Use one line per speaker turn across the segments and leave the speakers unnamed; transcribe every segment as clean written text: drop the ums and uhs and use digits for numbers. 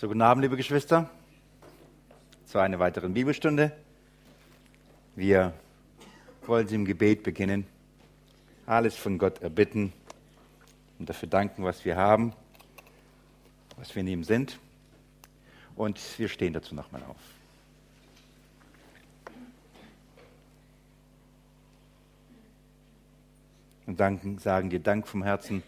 So, guten Abend, liebe Geschwister, zu einer weiteren Bibelstunde. Wir wollen Sie im Gebet beginnen, alles von Gott erbitten und dafür danken, was wir haben, was wir in ihm sind. Und wir stehen dazu nochmal auf. Und sagen dir Dank vom Herzen,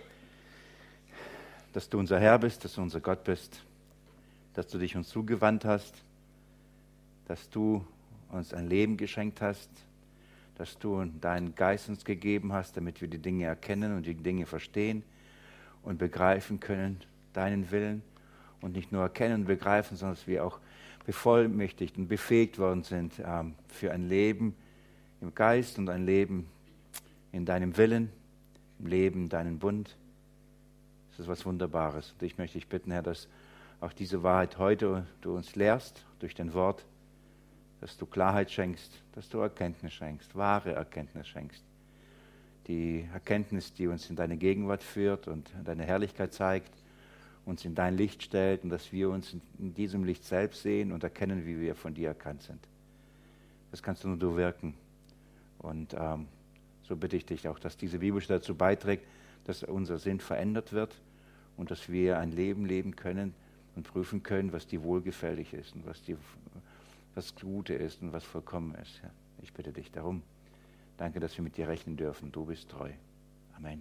dass du unser Herr bist, dass du unser Gott bist, dass du dich uns zugewandt hast, dass du uns ein Leben geschenkt hast, dass du deinen Geist uns gegeben hast, damit wir die Dinge erkennen und die Dinge verstehen und begreifen können, deinen Willen, und nicht nur erkennen und begreifen, sondern dass wir auch bevollmächtigt und befähigt worden sind für ein Leben im Geist und ein Leben in deinem Willen, im Leben in deinem Bund. Das ist was Wunderbares. Und ich möchte dich bitten, Herr, dass auch diese Wahrheit heute du uns lehrst durch dein Wort, dass du Klarheit schenkst, dass du Erkenntnis schenkst, wahre Erkenntnis schenkst. Die Erkenntnis, die uns in deine Gegenwart führt und deine Herrlichkeit zeigt, uns in dein Licht stellt und dass wir uns in diesem Licht selbst sehen und erkennen, wie wir von dir erkannt sind. Das kannst du nur du wirken. Und so bitte ich dich auch, dass diese Bibelstelle dazu beiträgt, dass unser Sinn verändert wird und dass wir ein Leben leben können und prüfen können, was dir wohlgefällig ist und was Gute ist und was vollkommen ist. Ja, ich bitte dich darum. Danke, dass wir mit dir rechnen dürfen. Du bist treu. Amen.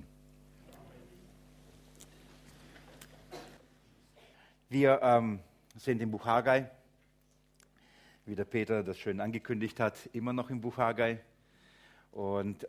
Wir sind im Buch Haggai, wie der Peter das schön angekündigt hat, immer noch im Buch Haggai. Und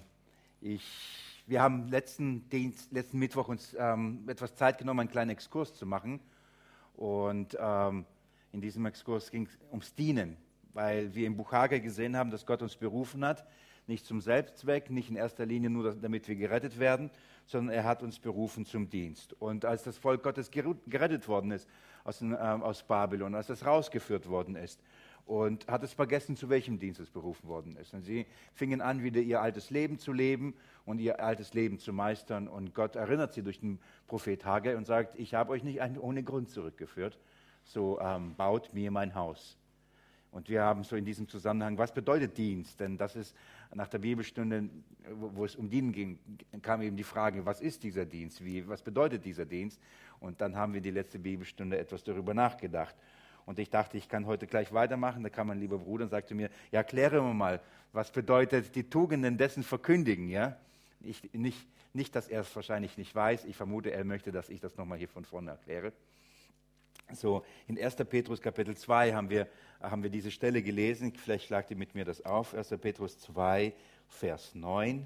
wir haben letzten Mittwoch uns etwas Zeit genommen, einen kleinen Exkurs zu machen. Und in diesem Exkurs ging es ums Dienen, weil wir im Buch Haggai gesehen haben, dass Gott uns berufen hat, nicht zum Selbstzweck, nicht in erster Linie nur, damit wir gerettet werden, sondern er hat uns berufen zum Dienst. Und als das Volk Gottes gerettet worden ist aus Babylon, als es rausgeführt worden ist, und hat es vergessen, zu welchem Dienst es berufen worden ist. Und sie fingen an, wieder ihr altes Leben zu leben und ihr altes Leben zu meistern. Und Gott erinnert sie durch den Prophet Haggai und sagt, ich habe euch nicht ohne Grund zurückgeführt, so baut mir mein Haus. Und wir haben so in diesem Zusammenhang, was bedeutet Dienst? Denn das ist nach der Bibelstunde, wo es um Dienen ging, kam eben die Frage, was ist dieser Dienst? Was bedeutet dieser Dienst? Und dann haben wir die letzte Bibelstunde etwas darüber nachgedacht. Und ich dachte, ich kann heute gleich weitermachen. Da kam mein lieber Bruder und sagte mir, ja, kläre mal, was bedeutet die Tugenden dessen verkündigen? Ja? Nicht, dass er es wahrscheinlich nicht weiß. Ich vermute, er möchte, dass ich das nochmal hier von vorne erkläre. So, in 1. Petrus Kapitel 2 haben wir diese Stelle gelesen. Vielleicht schlagt ihr mit mir das auf. 1. Petrus 2, Vers 9.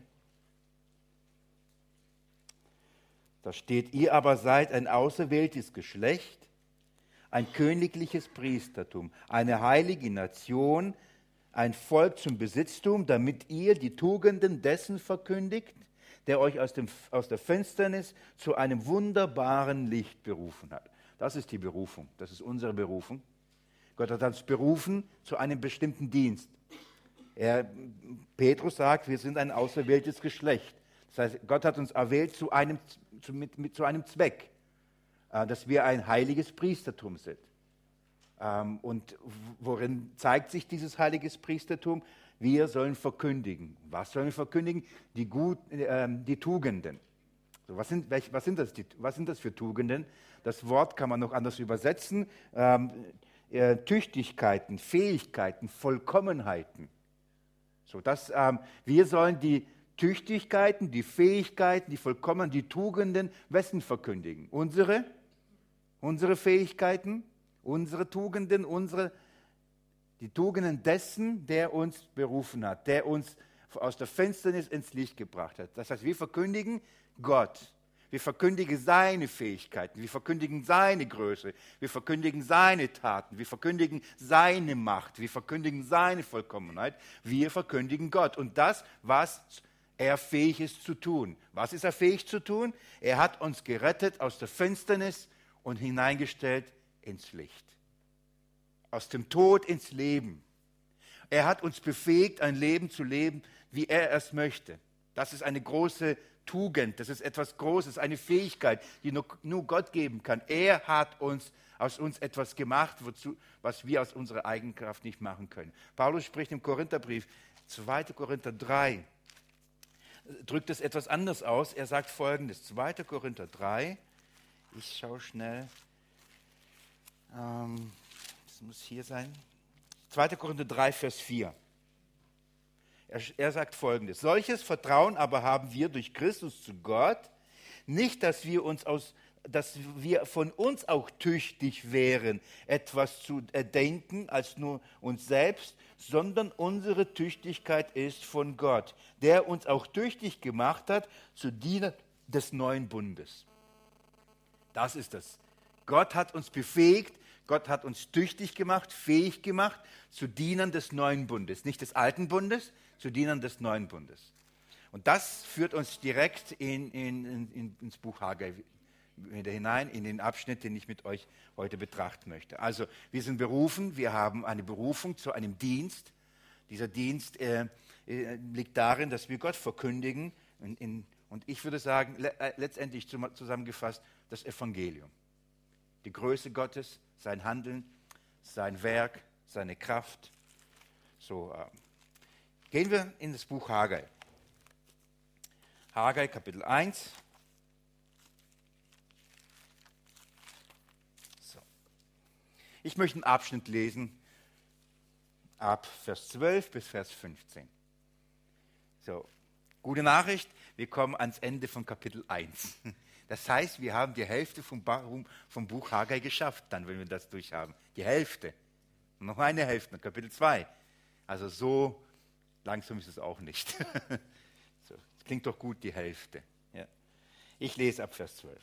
Da steht, ihr aber seid ein auserwähltes Geschlecht, ein königliches Priestertum, eine heilige Nation, ein Volk zum Besitztum, damit ihr die Tugenden dessen verkündigt, der euch aus der Finsternis zu einem wunderbaren Licht berufen hat. Das ist die Berufung, das ist unsere Berufung. Gott hat uns berufen zu einem bestimmten Dienst. Petrus sagt, wir sind ein auserwähltes Geschlecht. Das heißt, Gott hat uns erwählt zu einem Zweck, dass wir ein heiliges Priestertum sind. Und worin zeigt sich dieses heiliges Priestertum? Wir sollen verkündigen. Was sollen wir verkündigen? Die Tugenden. So, was sind das für Tugenden? Das Wort kann man noch anders übersetzen. Tüchtigkeiten, Fähigkeiten, Vollkommenheiten. So, wir sollen die Tüchtigkeiten, die Fähigkeiten, die Vollkommenheiten, die Tugenden, wessen verkündigen? Unsere Fähigkeiten, unsere Tugenden, die Tugenden dessen, der uns berufen hat, der uns aus der Finsternis ins Licht gebracht hat. Das heißt, wir verkündigen Gott. Wir verkündigen seine Fähigkeiten, wir verkündigen seine Größe, wir verkündigen seine Taten, wir verkündigen seine Macht, wir verkündigen seine Vollkommenheit, wir verkündigen Gott. Und das, was er fähig ist zu tun. Was ist er fähig zu tun? Er hat uns gerettet aus der Finsternis und hineingestellt ins Licht. Aus dem Tod ins Leben. Er hat uns befähigt, ein Leben zu leben, wie er es möchte. Das ist eine große Tugend, das ist etwas Großes, eine Fähigkeit, die nur Gott geben kann. Er hat uns aus uns etwas gemacht, was wir aus unserer Eigenkraft nicht machen können. Paulus spricht im Korintherbrief, 2. Korinther 3, drückt es etwas anders aus. Er sagt Folgendes, 2. Korinther 3, ich schaue schnell, das muss hier sein, 2. Korinther 3, Vers 4. Er sagt Folgendes, solches Vertrauen aber haben wir durch Christus zu Gott, nicht, dass wir von uns auch tüchtig wären, etwas zu erdenken als nur uns selbst, sondern unsere Tüchtigkeit ist von Gott, der uns auch tüchtig gemacht hat zu Dienern des neuen Bundes. Das ist es. Gott hat uns befähigt, Gott hat uns tüchtig gemacht, fähig gemacht zu Dienern des neuen Bundes, nicht des alten Bundes, zu Dienern des neuen Bundes. Und das führt uns direkt ins Buch Haggai wieder hinein, in den Abschnitt, den ich mit euch heute betrachten möchte. Also wir sind berufen, wir haben eine Berufung zu einem Dienst. Dieser Dienst liegt darin, dass wir Gott verkündigen und ich würde sagen, letztendlich zusammengefasst, das Evangelium. Die Größe Gottes, sein Handeln, sein Werk, seine Kraft. So, gehen wir in das Buch Haggai. Haggai, Kapitel 1. So. Ich möchte einen Abschnitt lesen, ab Vers 12 bis Vers 15. So, gute Nachricht, wir kommen ans Ende von Kapitel 1. Das heißt, wir haben die Hälfte vom Buch Haggai geschafft, dann, wenn wir das durchhaben. Die Hälfte. Und noch eine Hälfte, Kapitel 2. Also so langsam ist es auch nicht. So, das klingt doch gut, die Hälfte. Ja. Ich lese ab Vers 12.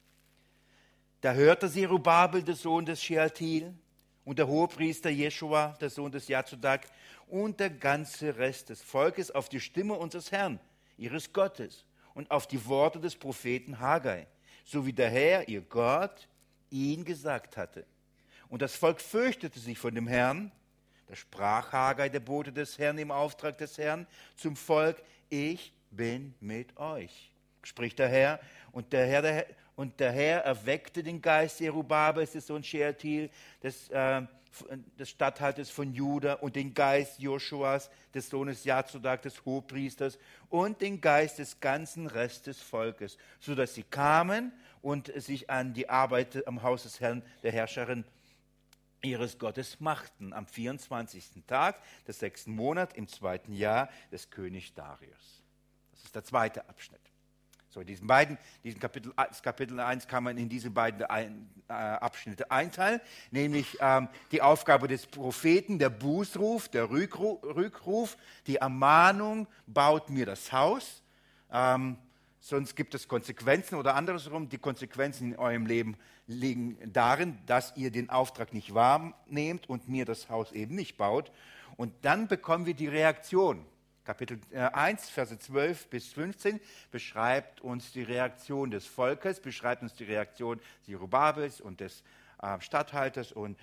Da hörte Zerubabel, der Sohn des Shealtiel, und der Hohepriester Jeschua, der Sohn des Jozadak, und der ganze Rest des Volkes auf die Stimme unseres Herrn, ihres Gottes, und auf die Worte des Propheten Haggai, so wie der Herr, ihr Gott, ihn gesagt hatte. Und das Volk fürchtete sich von dem Herrn. Da sprach Haggai, der Bote des Herrn, im Auftrag des Herrn, zum Volk: Ich bin mit euch, spricht der Herr. Und der Herr erweckte den Geist Zerubabels, des Sohns Shealtiel, des Statthalters von Juda, und den Geist Joschuas, des Sohnes Jozadak, des Hohepriesters, und den Geist des ganzen Restes des Volkes, sodass sie kamen und sich an die Arbeit am Haus des Herrn, der Herrscherin ihres Gottes, machten, am 24. Tag des 6. Monats im 2. Jahr des Königs Darius. Das ist der zweite Abschnitt. So, diesen Kapitel 1 kann man in diese beiden Abschnitte einteilen, nämlich die Aufgabe des Propheten, der Bußruf, der Rückruf, die Ermahnung: Baut mir das Haus, sonst gibt es Konsequenzen, oder andersrum, die Konsequenzen in eurem Leben liegen darin, dass ihr den Auftrag nicht wahrnehmt und mir das Haus eben nicht baut. Und dann bekommen wir die Reaktion. Kapitel 1, Verse 12 bis 15 beschreibt uns die Reaktion des Volkes, beschreibt uns die Reaktion Zerubabels und des Statthalters und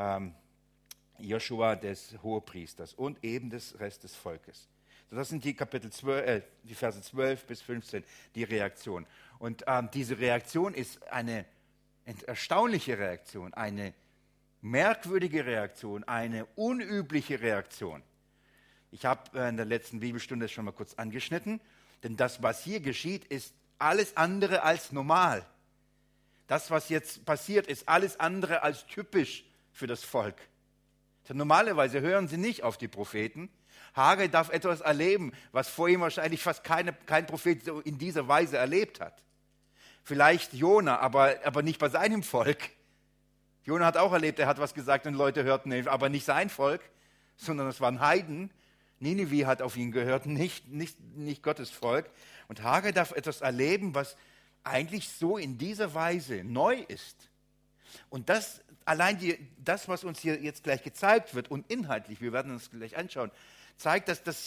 Joschua, des Hohepriesters, und eben des Rest des Volkes. So, das sind die die Verse 12 bis 15, die Reaktion. Und diese Reaktion ist eine erstaunliche Reaktion, eine merkwürdige Reaktion, eine unübliche Reaktion. Ich habe in der letzten Bibelstunde schon mal kurz angeschnitten, denn das, was hier geschieht, ist alles andere als normal. Das, was jetzt passiert, ist alles andere als typisch für das Volk. Denn normalerweise hören sie nicht auf die Propheten. Haggai darf etwas erleben, was vor ihm wahrscheinlich fast kein Prophet so in dieser Weise erlebt hat. Vielleicht Jona, aber nicht bei seinem Volk. Jona hat auch erlebt, er hat was gesagt und Leute hörten ihn, aber nicht sein Volk, sondern es waren Heiden. Ninive hat auf ihn gehört, nicht Gottes Volk. Und Haggai darf etwas erleben, was eigentlich so in dieser Weise neu ist. Und das, das, was uns hier jetzt gleich gezeigt wird, und inhaltlich, wir werden uns gleich anschauen, zeigt, dass das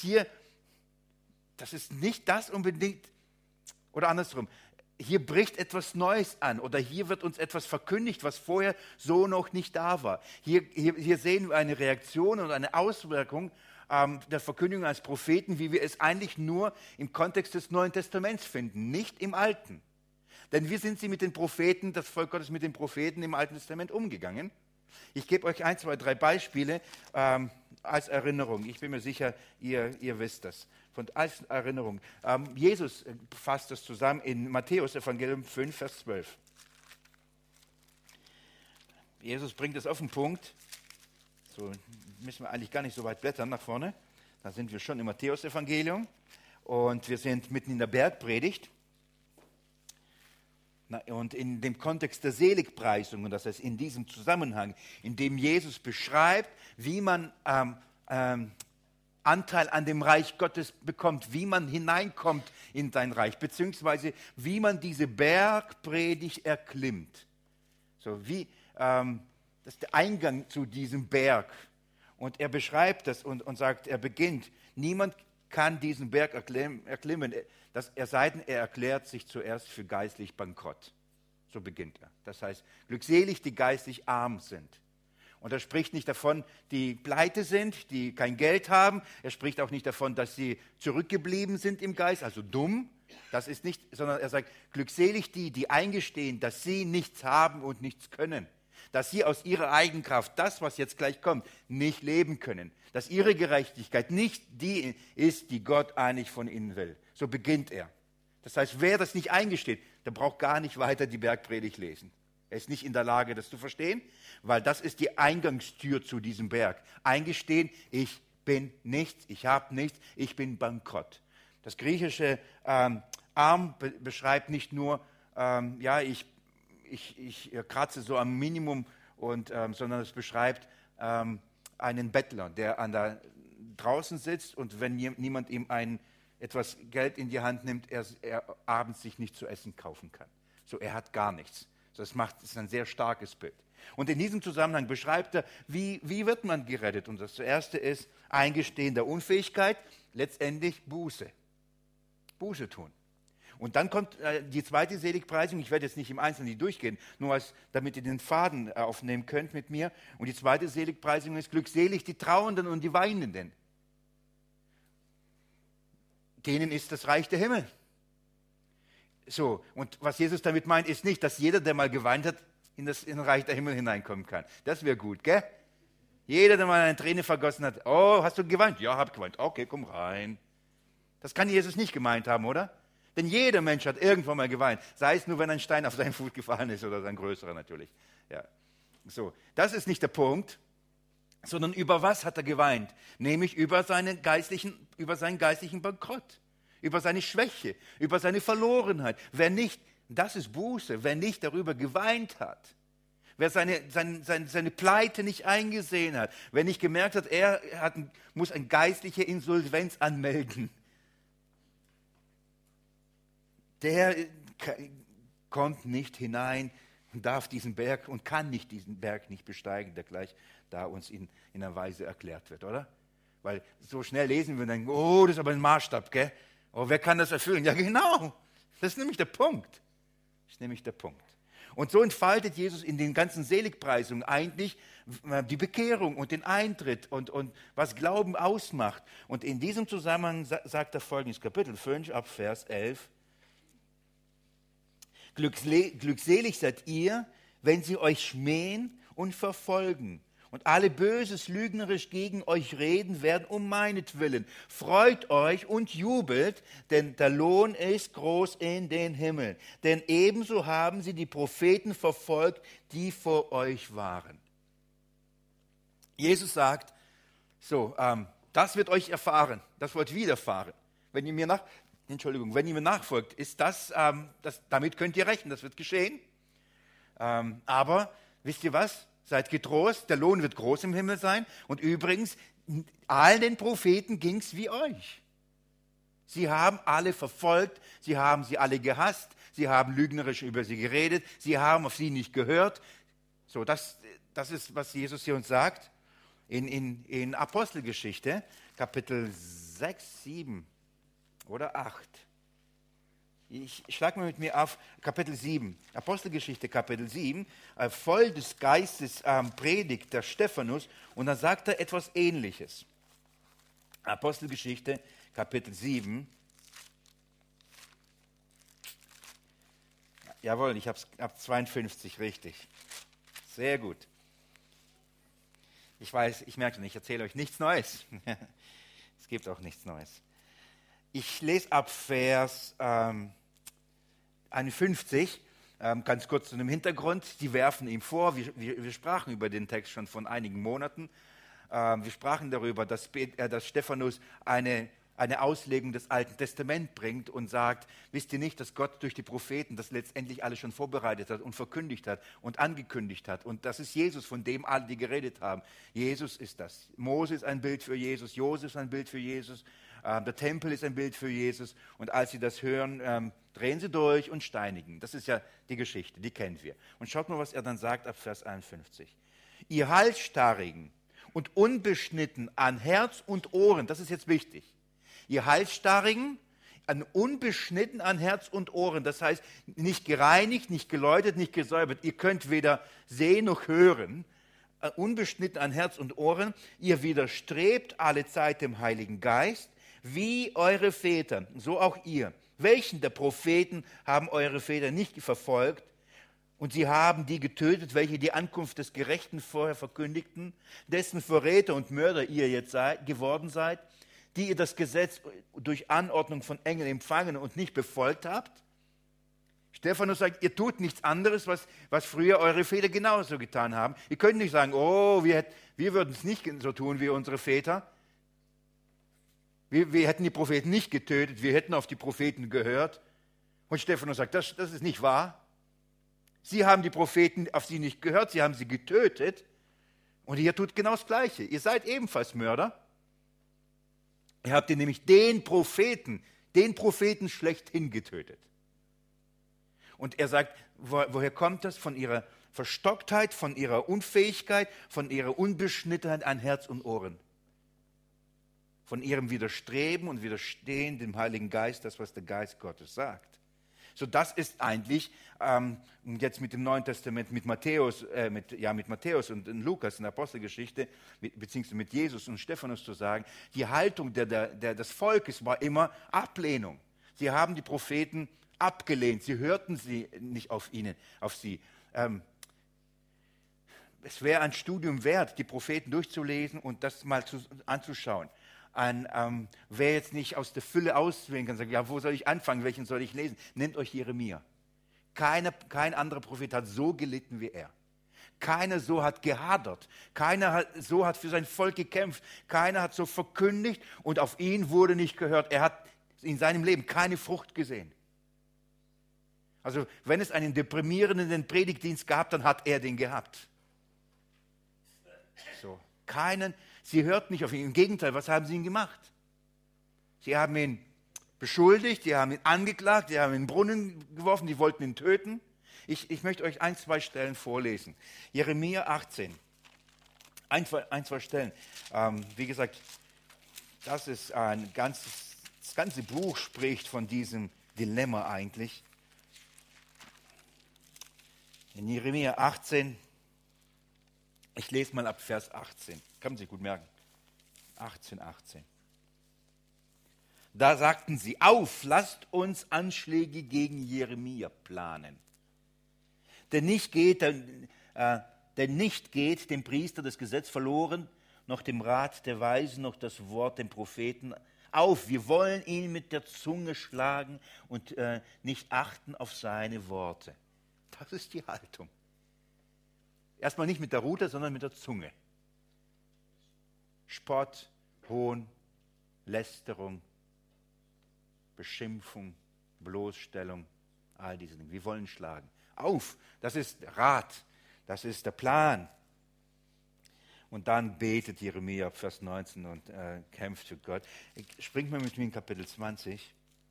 ist nicht das unbedingt, oder andersrum, hier bricht etwas Neues an, oder hier wird uns etwas verkündigt, was vorher so noch nicht da war. Hier sehen wir eine Reaktion und eine Auswirkung der Verkündigung als Propheten, wie wir es eigentlich nur im Kontext des Neuen Testaments finden, nicht im Alten. Denn wie sind sie mit den Propheten, das Volk Gottes mit den Propheten im Alten Testament umgegangen? Ich gebe euch 1, 2, 3 Beispiele als Erinnerung. Ich bin mir sicher, ihr wisst das. Als Erinnerung. Jesus fasst das zusammen in Matthäus Evangelium 5, Vers 12. Jesus bringt es auf den Punkt. So müssen wir eigentlich gar nicht so weit blättern nach vorne. Da sind wir schon im Matthäus Evangelium und wir sind mitten in der Bergpredigt. Und in dem Kontext der Seligpreisung, und das heißt in diesem Zusammenhang, in dem Jesus beschreibt, wie man Anteil an dem Reich Gottes bekommt, wie man hineinkommt in sein Reich, beziehungsweise wie man diese Bergpredigt erklimmt. So wie, das ist der Eingang zu diesem Berg. Und er beschreibt das und sagt, er beginnt, niemand kann diesen Berg erklimmen, es sei denn, er erklärt sich zuerst für geistlich bankrott. So beginnt er. Das heißt, glückselig, die geistlich arm sind. Und er spricht nicht davon, die pleite sind, die kein Geld haben. Er spricht auch nicht davon, dass sie zurückgeblieben sind im Geist, also dumm. Das ist nicht, sondern er sagt, glückselig die eingestehen, dass sie nichts haben und nichts können. Dass sie aus ihrer Eigenkraft, das, was jetzt gleich kommt, nicht leben können. Dass ihre Gerechtigkeit nicht die ist, die Gott eigentlich von ihnen will. So beginnt er. Das heißt, wer das nicht eingesteht, der braucht gar nicht weiter die Bergpredigt lesen. Er ist nicht in der Lage, das zu verstehen, weil das ist die Eingangstür zu diesem Berg. Eingestehen, ich bin nichts, ich habe nichts, ich bin bankrott. Das griechische arm beschreibt nicht nur, ich kratze so am Minimum, sondern es beschreibt einen Bettler, der draußen sitzt und wenn niemand ihm etwas Geld in die Hand nimmt, er abends sich nicht zu essen kaufen kann. So, er hat gar nichts. Das ist ein sehr starkes Bild. Und in diesem Zusammenhang beschreibt er, wie wird man gerettet? Und das erste ist Eingestehen der Unfähigkeit, letztendlich Buße. Buße tun. Und dann kommt die zweite Seligpreisung. Ich werde jetzt nicht im Einzelnen durchgehen, nur damit ihr den Faden aufnehmen könnt mit mir. Und die zweite Seligpreisung ist glückselig die Trauernden und die Weinenden. Denen ist das Reich der Himmel. So, und was Jesus damit meint, ist nicht, dass jeder, der mal geweint hat, in das Reich der Himmel hineinkommen kann. Das wäre gut, gell? Jeder, der mal eine Träne vergossen hat, oh, hast du geweint? Ja, hab geweint. Okay, komm rein. Das kann Jesus nicht gemeint haben, oder? Denn jeder Mensch hat irgendwann mal geweint. Sei es nur, wenn ein Stein auf seinen Fuß gefallen ist oder ein größerer natürlich. Ja. So, das ist nicht der Punkt, sondern über was hat er geweint? Nämlich über seinen geistlichen Bankrott, über seine Schwäche, über seine Verlorenheit. Wer nicht, das ist Buße, wer nicht darüber geweint hat, wer seine Pleite nicht eingesehen hat, wer nicht gemerkt hat, muss eine geistliche Insolvenz anmelden, der kommt nicht hinein und darf diesen Berg und kann nicht diesen Berg nicht besteigen, der gleich da uns in einer Weise erklärt wird, oder? Weil so schnell lesen wir und denken, oh, das ist aber ein Maßstab, gell? Oh, wer kann das erfüllen? Ja, genau. Das ist nämlich der Punkt. Und so entfaltet Jesus in den ganzen Seligpreisungen eigentlich die Bekehrung und den Eintritt und was Glauben ausmacht. Und in diesem Zusammenhang sagt er folgendes, Kapitel 5 ab Vers 11. Glückselig seid ihr, wenn sie euch schmähen und verfolgen und alle Böses lügnerisch gegen euch reden werden um meinetwillen. Freut euch und jubelt, denn der Lohn ist groß in den Himmel. Denn ebenso haben sie die Propheten verfolgt, die vor euch waren. Jesus sagt, das wird euch erfahren, das wird widerfahren. Wenn ihr mir nachfolgt, ist damit könnt ihr rechnen, das wird geschehen. Aber wisst ihr was? Seid getrost, der Lohn wird groß im Himmel sein. Und übrigens, allen den Propheten ging es wie euch. Sie haben alle verfolgt, sie haben sie alle gehasst, sie haben lügnerisch über sie geredet, sie haben auf sie nicht gehört. So, das ist, was Jesus hier uns sagt. In Apostelgeschichte, Kapitel 6, 7 oder 8. Ich schlage mal mit mir auf Kapitel 7, Apostelgeschichte Kapitel 7, voll des Geistes predigt der Stephanus und dann sagt er etwas Ähnliches. Apostelgeschichte Kapitel 7, Jawohl, ich habe 52 richtig. Sehr gut. Ich weiß, ich merke schon, ich erzähle euch nichts Neues. Es gibt auch nichts Neues. Ich lese ab Vers 51, ganz kurz zu dem Hintergrund. Die werfen ihm vor, wir sprachen über den Text schon vor einigen Monaten. Wir sprachen darüber, dass Stephanus eine Auslegung des Alten Testaments bringt und sagt, wisst ihr nicht, dass Gott durch die Propheten das letztendlich alles schon vorbereitet hat und verkündigt hat und angekündigt hat. Und das ist Jesus, von dem alle, die geredet haben. Jesus ist das. Mose ist ein Bild für Jesus, Josef ist ein Bild für Jesus, der Tempel ist ein Bild für Jesus. Und als sie das hören, drehen sie durch und steinigen. Das ist ja die Geschichte, die kennen wir. Und schaut mal, was er dann sagt ab Vers 51. Ihr Halsstarrigen und unbeschnitten an Herz und Ohren, das ist jetzt wichtig. Ihr Halsstarrigen, unbeschnitten an Herz und Ohren, das heißt nicht gereinigt, nicht geläutet, nicht gesäubert. Ihr könnt weder sehen noch hören, unbeschnitten an Herz und Ohren. Ihr widerstrebt alle Zeit dem Heiligen Geist, wie eure Väter, so auch ihr. Welchen der Propheten haben eure Väter nicht verfolgt? Und sie haben die getötet, welche die Ankunft des Gerechten vorher verkündigten, dessen Verräter und Mörder ihr jetzt geworden seid, die ihr das Gesetz durch Anordnung von Engeln empfangen und nicht befolgt habt? Stephanus sagt, ihr tut nichts anderes, was früher eure Väter genauso getan haben. Ihr könnt nicht sagen, oh, wir würden es nicht so tun wie unsere Väter. Wir hätten die Propheten nicht getötet, wir hätten auf die Propheten gehört. Und Stephanus sagt, das ist nicht wahr. Sie haben die Propheten auf sie nicht gehört, sie haben sie getötet. Und ihr tut genau das Gleiche. Ihr seid ebenfalls Mörder. Ihr habt ihr nämlich den Propheten schlechthin getötet. Und er sagt, woher kommt das? Von ihrer Verstocktheit, von ihrer Unfähigkeit, von ihrer Unbeschnittenheit an Herz und Ohren. Von ihrem Widerstreben und Widerstehen dem Heiligen Geist, das, was der Geist Gottes sagt. So, das ist eigentlich, jetzt mit dem Neuen Testament, mit Matthäus und Lukas in der Apostelgeschichte, beziehungsweise mit Jesus und Stephanus zu sagen, die Haltung des Volkes war immer Ablehnung. Sie haben die Propheten abgelehnt, sie hörten sie nicht auf sie. Es wäre ein Studium wert, die Propheten durchzulesen und das mal anzuschauen. Wer jetzt nicht aus der Fülle auswählen kann, sagt, ja, wo soll ich anfangen, welchen soll ich lesen? Nehmt euch Jeremia. Kein anderer Prophet hat so gelitten wie er. Keiner so hat gehadert. Keiner so hat für sein Volk gekämpft. Keiner hat so verkündigt und auf ihn wurde nicht gehört. Er hat in seinem Leben keine Frucht gesehen. Also wenn es einen deprimierenden Predigtdienst gab, dann hat er den gehabt. So, Sie hörten nicht auf ihn. Im Gegenteil, was haben sie ihm gemacht? Sie haben ihn beschuldigt, sie haben ihn angeklagt, sie haben ihn in den Brunnen geworfen, die wollten ihn töten. Ich möchte euch 1-2 Stellen vorlesen. Jeremia 18. 1-2 Stellen. Wie gesagt, das ganze Buch spricht von diesem Dilemma eigentlich. In Jeremia 18, ich lese mal ab Vers 18. Kann man sich gut merken. 18. Da sagten sie, lasst uns Anschläge gegen Jeremia planen. Denn nicht geht dem Priester das Gesetz verloren, noch dem Rat der Weisen, noch das Wort dem Propheten. Wir wollen ihn mit der Zunge schlagen und nicht achten auf seine Worte. Das ist die Haltung. Erstmal nicht mit der Rute, sondern mit der Zunge. Spott, Hohn, Lästerung, Beschimpfung, Bloßstellung, all diese Dinge. Wir wollen schlagen. Das ist Rat, das ist der Plan. Und dann betet Jeremia ab Vers 19 und kämpft für Gott. Springt mal mit mir in Kapitel 20.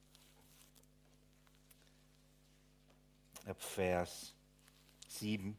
Ab Vers 7.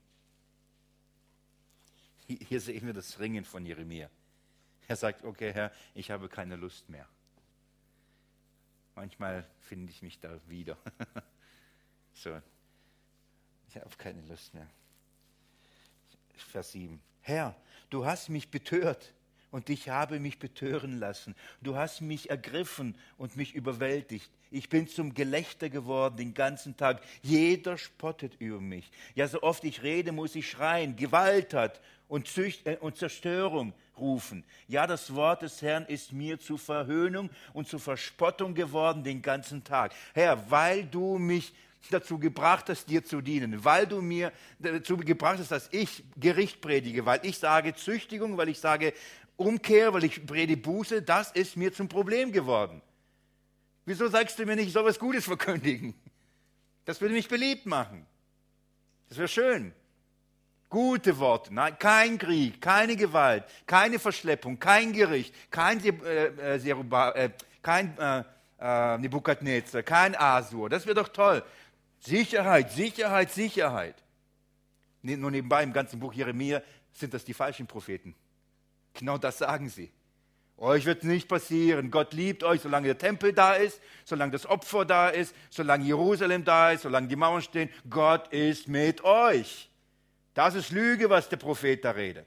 Hier sehen wir das Ringen von Jeremia. Er sagt, okay, Herr, ich habe keine Lust mehr. Manchmal finde ich mich da wieder. So, ich habe keine Lust mehr. Vers 7. Herr, du hast mich betört und ich habe mich betören lassen. Du hast mich ergriffen und mich überwältigt. Ich bin zum Gelächter geworden den ganzen Tag. Jeder spottet über mich. Ja, so oft ich rede, muss ich schreien. Gewalt hat und Zerstörung rufen. Ja, das Wort des Herrn ist mir zur Verhöhnung und zur Verspottung geworden den ganzen Tag. Herr, weil du mich dazu gebracht hast, dir zu dienen, weil du mir dazu gebracht hast, dass ich Gericht predige, weil ich sage Züchtigung, weil ich sage Umkehr, weil ich predige Buße, das ist mir zum Problem geworden. Wieso sagst du mir nicht, ich soll was Gutes verkündigen? Das würde mich beliebt machen. Das wäre schön. Gute Worte, nein, kein Krieg, keine Gewalt, keine Verschleppung, kein Gericht, kein Nebukadnezar, kein Asur. Das wäre doch toll. Sicherheit, Sicherheit, Sicherheit. Nur nebenbei, im ganzen Buch Jeremia sind das die falschen Propheten. Genau das sagen sie. Euch wird nicht passieren. Gott liebt euch, solange der Tempel da ist, solange das Opfer da ist, solange Jerusalem da ist, solange die Mauern stehen. Gott ist mit euch. Das ist Lüge, was der Prophet da redet.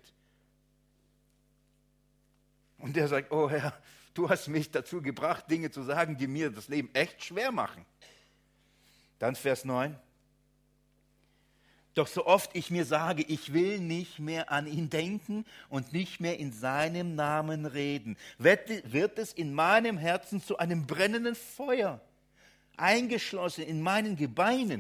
Und der sagt, oh Herr, du hast mich dazu gebracht, Dinge zu sagen, die mir das Leben echt schwer machen. Dann Vers 9. Doch so oft ich mir sage, ich will nicht mehr an ihn denken und nicht mehr in seinem Namen reden, wird es in meinem Herzen zu einem brennenden Feuer, eingeschlossen in meinen Gebeinen.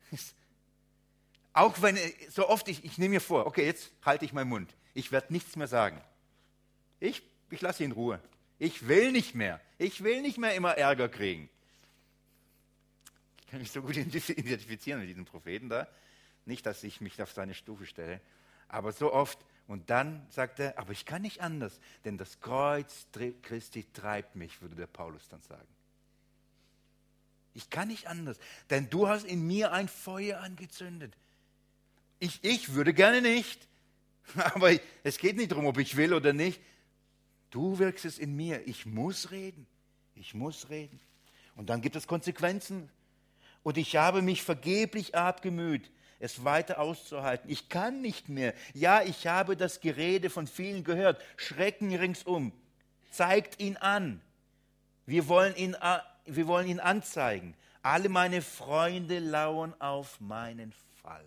Auch wenn, so oft ich nehme mir vor, okay, jetzt halte ich meinen Mund. Ich werde nichts mehr sagen. Ich lasse ihn in Ruhe. Ich will nicht mehr. Ich will nicht mehr immer Ärger kriegen. Ich kann mich so gut identifizieren mit diesem Propheten da. Nicht, dass ich mich auf seine Stufe stelle, aber so oft. Und dann sagt er, aber ich kann nicht anders, denn das Kreuz Christi treibt mich, würde der Paulus dann sagen. Ich kann nicht anders, denn du hast in mir ein Feuer angezündet. Ich würde gerne nicht, aber es geht nicht darum, ob ich will oder nicht. Du wirkst es in mir. Ich muss reden. Ich muss reden. Und dann gibt es Konsequenzen. Und ich habe mich vergeblich abgemüht, es weiter auszuhalten. Ich kann nicht mehr. Ja, ich habe das Gerede von vielen gehört. Schrecken ringsum. Zeigt ihn an. Wir wollen ihn anzeigen. Alle meine Freunde lauern auf meinen Fall.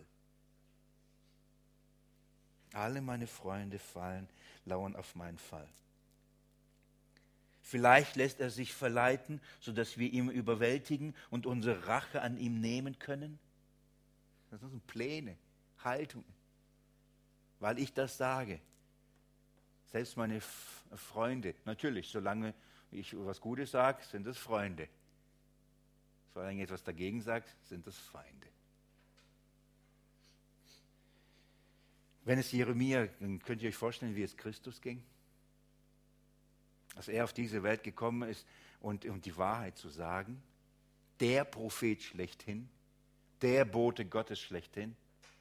Alle meine Freunde lauern auf meinen Fall. Vielleicht lässt er sich verleiten, sodass wir ihn überwältigen und unsere Rache an ihm nehmen können. Das sind Pläne, Haltungen. Weil ich das sage. Selbst meine Freunde, natürlich, solange ich was Gutes sage, sind es Freunde. Solange ich etwas dagegen sage, sind es Feinde. Wenn es Jeremia, dann könnt ihr euch vorstellen, wie es Christus ging. Als er auf diese Welt gekommen ist und die Wahrheit zu sagen. Der Prophet schlechthin. Der Bote Gottes schlechthin.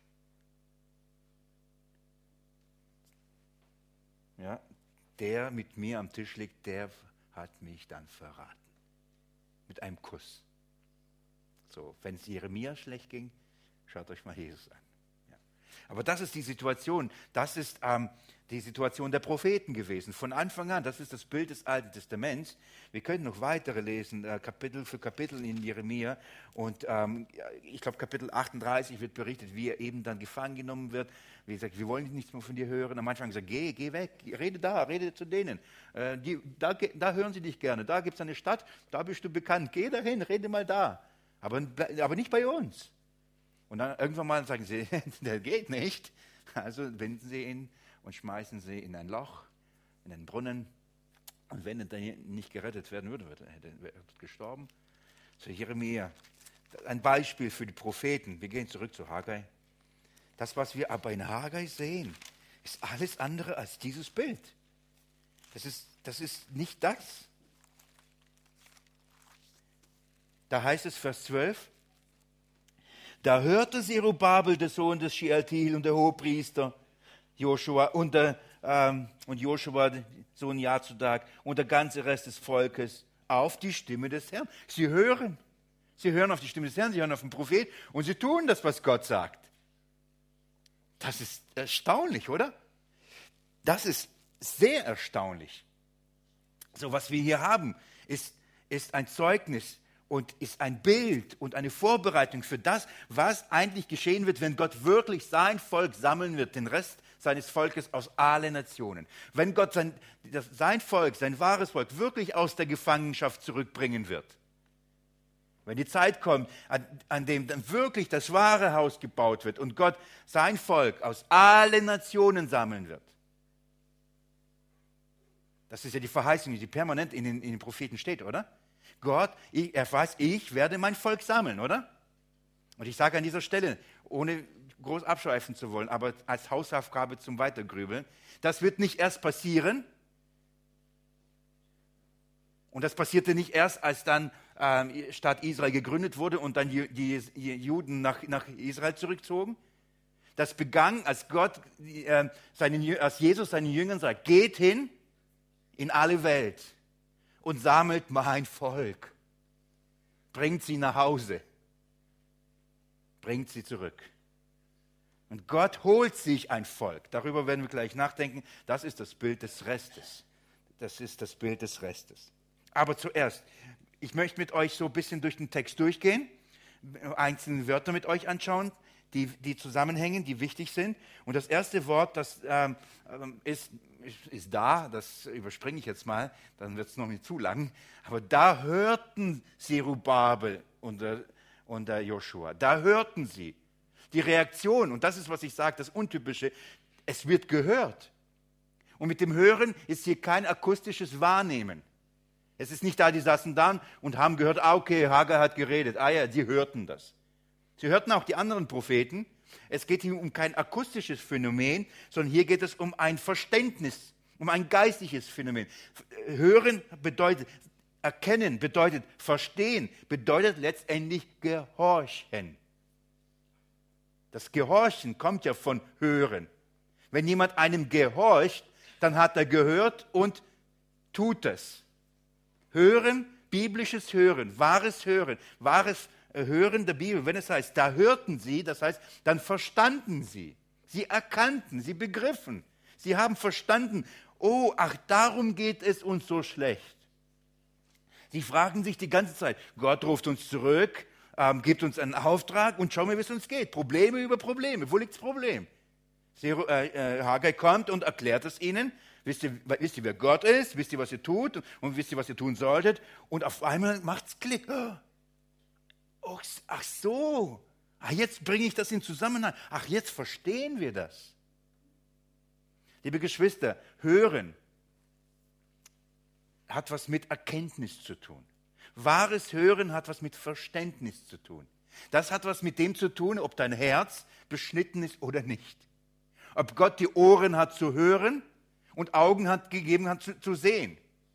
Ja, der mit mir am Tisch liegt, der hat mich dann verraten. Mit einem Kuss. So, wenn es Jeremia schlecht ging, schaut euch mal Jesus an. Ja. Aber das ist die Situation. Das ist die Situation der Propheten gewesen. Von Anfang an, das ist das Bild des Alten Testaments. Wir können noch weitere lesen, Kapitel für Kapitel in Jeremia. Und ich glaube, Kapitel 38 wird berichtet, wie er eben dann gefangen genommen wird. Wie gesagt, wir wollen nichts mehr von dir hören. Am Anfang gesagt, geh weg, rede zu denen. Da hören sie dich gerne. Da gibt es eine Stadt, da bist du bekannt. Geh dahin, rede mal da. Aber nicht bei uns. Und dann irgendwann mal sagen sie, der geht nicht. Also wenden sie ihn und schmeißen sie in ein Loch, in einen Brunnen. Und wenn er dann nicht gerettet werden würde, wäre er gestorben. So Jeremia, ein Beispiel für die Propheten. Wir gehen zurück zu Haggai. Das, was wir aber in Haggai sehen, ist alles andere als dieses Bild. Das ist nicht das. Da heißt es, Vers 12, da hörte Zerubabel, der Sohn des Shealtiel und der Hohepriester, Joshua und Joshua, Sohn Jazodak und der ganze Rest des Volkes auf die Stimme des Herrn. Sie hören auf die Stimme des Herrn, sie hören auf den Prophet und sie tun das, was Gott sagt. Das ist erstaunlich, oder? Das ist sehr erstaunlich. So, was wir hier haben, ist ein Zeugnis und ist ein Bild und eine Vorbereitung für das, was eigentlich geschehen wird, wenn Gott wirklich sein Volk sammeln wird, den Rest seines Volkes aus allen Nationen. Wenn Gott sein Volk, sein wahres Volk, wirklich aus der Gefangenschaft zurückbringen wird. Wenn die Zeit kommt, an dem dann wirklich das wahre Haus gebaut wird und Gott sein Volk aus allen Nationen sammeln wird. Das ist ja die Verheißung, die permanent in den Propheten steht, oder? Gott, er weiß, ich werde mein Volk sammeln, oder? Und ich sage an dieser Stelle, ohne groß abschweifen zu wollen, aber als Hausaufgabe zum Weitergrübeln, das wird nicht erst passieren. Und das passierte nicht erst, als dann Staat Israel gegründet wurde und dann die Juden nach Israel zurückzogen. Das begann, als als Jesus seinen Jüngern sagt, geht hin in alle Welt und sammelt mein Volk. Bringt sie nach Hause. Bringt sie zurück. Und Gott holt sich ein Volk. Darüber werden wir gleich nachdenken. Das ist das Bild des Restes. Das ist das Bild des Restes. Aber zuerst, ich möchte mit euch so ein bisschen durch den Text durchgehen, einzelne Wörter mit euch anschauen, die zusammenhängen, die wichtig sind. Und das erste Wort, das ist da, das überspringe ich jetzt mal, dann wird es noch nicht zu lang. Aber da hörten Zerubabel und Joshua, da hörten sie. Die Reaktion, und das ist, was ich sage, das Untypische, es wird gehört. Und mit dem Hören ist hier kein akustisches Wahrnehmen. Es ist nicht da, die saßen da und haben gehört, okay, Haggai hat geredet. Ja, sie hörten das. Sie hörten auch die anderen Propheten. Es geht hier um kein akustisches Phänomen, sondern hier geht es um ein Verständnis, um ein geistliches Phänomen. Hören bedeutet, erkennen bedeutet, verstehen bedeutet letztendlich gehorchen. Das Gehorchen kommt ja von Hören. Wenn jemand einem gehorcht, dann hat er gehört und tut es. Hören, biblisches Hören, wahres Hören der Bibel, wenn es heißt, da hörten sie, das heißt, dann verstanden sie. Sie erkannten, sie begriffen. Sie haben verstanden, oh, ach, darum geht es uns so schlecht. Sie fragen sich die ganze Zeit, Gott ruft uns zurück, gibt uns einen Auftrag und schauen wir, wie es uns geht. Probleme über Probleme. Wo liegt das Problem? Haggai kommt und erklärt es ihnen. Wisst ihr, wer Gott ist? Wisst ihr, was ihr tut? Und wisst ihr, was ihr tun solltet? Und auf einmal macht es Klick. Oh, ach so. Jetzt bringe ich das in Zusammenhang. Ach, jetzt verstehen wir das. Liebe Geschwister, Hören hat was mit Erkenntnis zu tun. Wahres Hören hat was mit Verständnis zu tun. Das hat was mit dem zu tun, ob dein Herz beschnitten ist oder nicht. Ob Gott die Ohren hat zu hören und Augen gegeben hat zu sehen.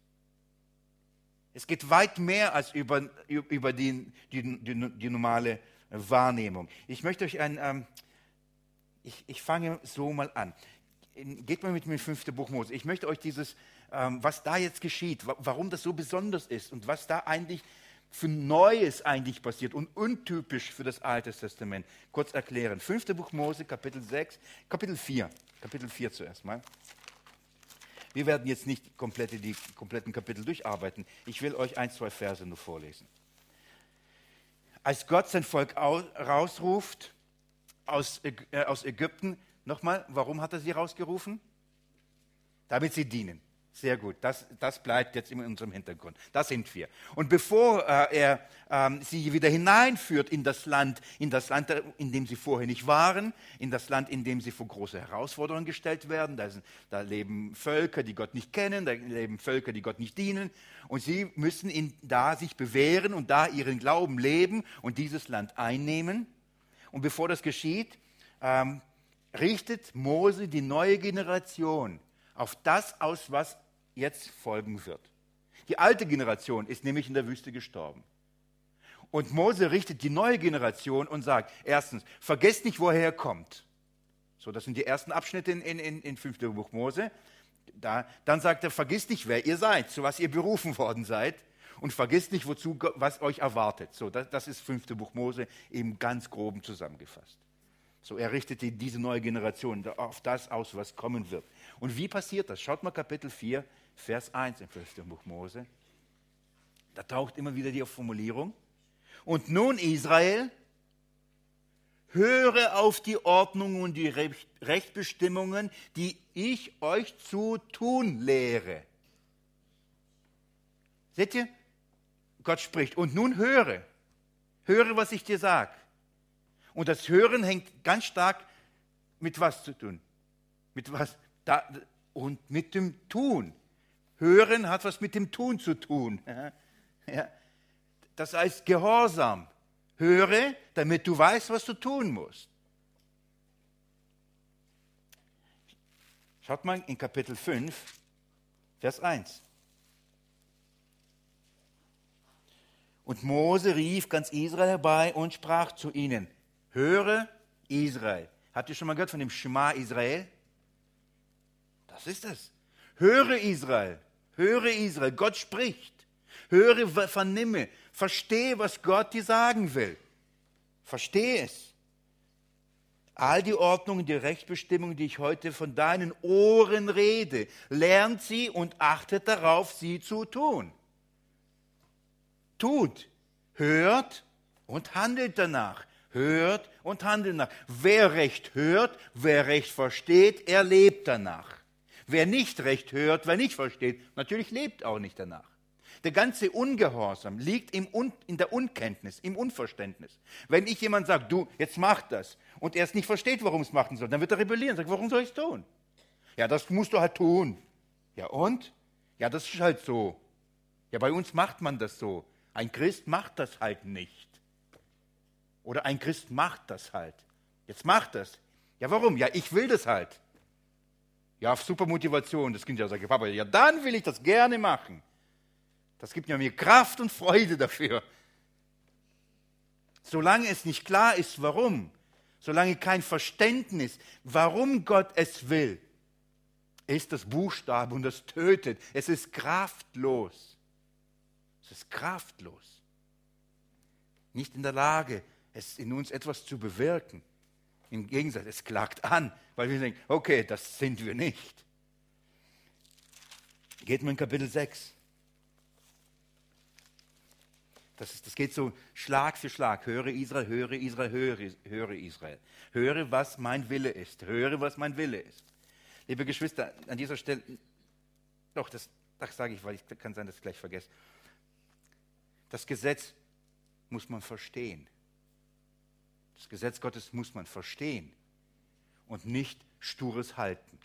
Es geht weit mehr als über die normale Wahrnehmung. Ich möchte euch ich fange so mal an. Geht mal mit mir ins 5. Buch Mose. Ich möchte euch was da jetzt geschieht, warum das so besonders ist und was da eigentlich für Neues eigentlich passiert und untypisch für das Alte Testament, kurz erklären. 5. Buch Mose, Kapitel 4 zuerst mal. Wir werden jetzt nicht die kompletten Kapitel durcharbeiten. Ich will euch 1, 2 Verse nur vorlesen. Als Gott sein Volk rausruft aus Ägypten, nochmal, warum hat er sie rausgerufen? Damit sie dienen. Sehr gut, das bleibt jetzt in unserem Hintergrund. Da sind wir. Und bevor er sie wieder hineinführt in das Land, in dem sie vorher nicht waren, in das Land, in dem sie vor große Herausforderungen gestellt werden, da leben Völker, die Gott nicht kennen, da leben Völker, die Gott nicht dienen. Und sie müssen da sich bewähren und da ihren Glauben leben und dieses Land einnehmen. Und bevor das geschieht, richtet Mose die neue Generation auf das aus, was jetzt folgen wird. Die alte Generation ist nämlich in der Wüste gestorben. Und Mose richtet die neue Generation und sagt, erstens, vergesst nicht, woher ihr kommt. So, das sind die ersten Abschnitte in 5. Buch Mose. Dann sagt er, vergesst nicht, wer ihr seid, zu was ihr berufen worden seid. Und vergesst nicht, was euch erwartet. So, das ist 5. Buch Mose eben ganz grob zusammengefasst. So, er richtete diese neue Generation auf das aus, was kommen wird. Und wie passiert das? Schaut mal Kapitel 4, Vers 1 im 5. Buch Mose. Da taucht immer wieder die Formulierung, Und nun, Israel, höre auf die Ordnungen und die Rechtsbestimmungen, die ich euch zu tun lehre. Seht ihr? Gott spricht. Und nun höre. Höre, was ich dir sage. Und das Hören hängt ganz stark mit was zu tun? Mit was? Und mit dem Tun. Hören hat was mit dem Tun zu tun. Ja. Das heißt Gehorsam. Höre, damit du weißt, was du tun musst. Schaut mal in Kapitel 5, Vers 1. Und Mose rief ganz Israel herbei und sprach zu ihnen, höre Israel. Habt ihr schon mal gehört von dem Schema Israel? Das ist es. Höre Israel, Gott spricht. Höre, vernimme, verstehe, was Gott dir sagen will. Verstehe es. All die Ordnungen, die Rechtsbestimmungen, die ich heute von deinen Ohren rede, lernt sie und achtet darauf, sie zu tun. Tut, hört und handelt danach. Hört und handelt danach. Wer Recht hört, wer Recht versteht, er lebt danach. Wer nicht Recht hört, wer nicht versteht, natürlich lebt auch nicht danach. Der ganze Ungehorsam liegt in der Unkenntnis, im Unverständnis. Wenn ich jemand sage, du, jetzt mach das, und er es nicht versteht, warum es machen soll, dann wird er rebellieren und sagt, warum soll ich es tun? Ja, das musst du halt tun. Ja und? Ja, das ist halt so. Ja, bei uns macht man das so. Ein Christ macht das halt nicht. Oder ein Christ macht das halt. Jetzt macht das. Ja, warum? Ja, ich will das halt. Ja, super Motivation. Das Kind ja sagt, Papa, ja, dann will ich das gerne machen. Das gibt ja mir Kraft und Freude dafür. Solange es nicht klar ist, warum, solange kein Verständnis, warum Gott es will, ist das Buchstabe und das tötet. Es ist kraftlos. Es ist kraftlos. Nicht in der Lage, es in uns etwas zu bewirken. Im Gegensatz, es klagt an, weil wir denken, okay, das sind wir nicht. Geht mal in Kapitel 6. Das geht so Schlag für Schlag. Höre Israel, höre Israel, höre Israel. Höre, was mein Wille ist. Höre, was mein Wille ist. Liebe Geschwister, an dieser Stelle, doch, das sage ich, weil ich kann sein, dass ich gleich vergesse. Das Gesetz muss man verstehen. Das Gesetz Gottes muss man verstehen und nicht stures Halten.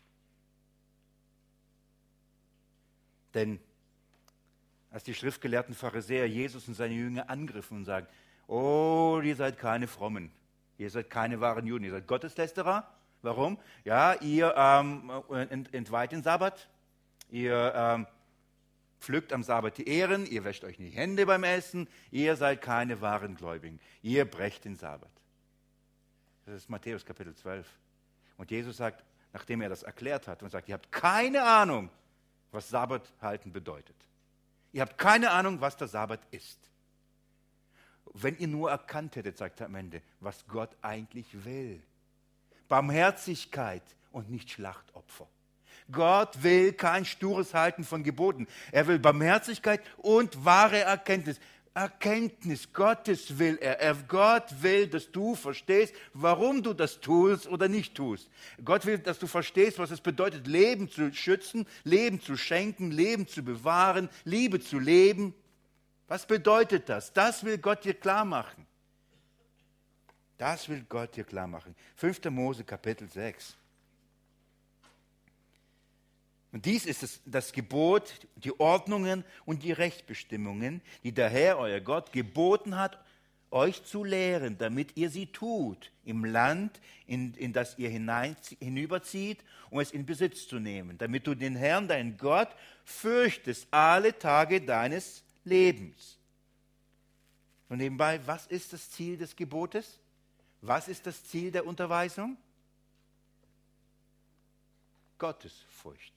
Denn als die schriftgelehrten Pharisäer Jesus und seine Jünger angriffen und sagen, oh, ihr seid keine Frommen, ihr seid keine wahren Juden, ihr seid Gotteslästerer. Warum? Ja, ihr entweiht den Sabbat, ihr pflückt am Sabbat die Ähren, ihr wäscht euch die Hände beim Essen, ihr seid keine wahren Gläubigen, ihr brecht den Sabbat. Das ist Matthäus Kapitel 12. Und Jesus sagt, nachdem er das erklärt hat und sagt, ihr habt keine Ahnung, was Sabbat halten bedeutet. Ihr habt keine Ahnung, was der Sabbat ist. Wenn ihr nur erkannt hättet, sagt er am Ende, was Gott eigentlich will. Barmherzigkeit und nicht Schlachtopfer. Gott will kein stures Halten von Geboten. Er will Barmherzigkeit und wahre Erkenntnis. Erkenntnis Gottes will er. Gott will, dass du verstehst, warum du das tust oder nicht tust. Gott will, dass du verstehst, was es bedeutet, Leben zu schützen, Leben zu schenken, Leben zu bewahren, Liebe zu leben. Was bedeutet das? Das will Gott dir klar machen. Das will Gott dir klar machen. 5. Mose Kapitel 6. Und dies ist das Gebot, die Ordnungen und die Rechtsbestimmungen, die der Herr, euer Gott, geboten hat, euch zu lehren, damit ihr sie tut, im Land, in das ihr hinüberzieht, um es in Besitz zu nehmen, damit du den Herrn, deinen Gott, fürchtest alle Tage deines Lebens. Und nebenbei, was ist das Ziel des Gebotes? Was ist das Ziel der Unterweisung? Gottesfurcht.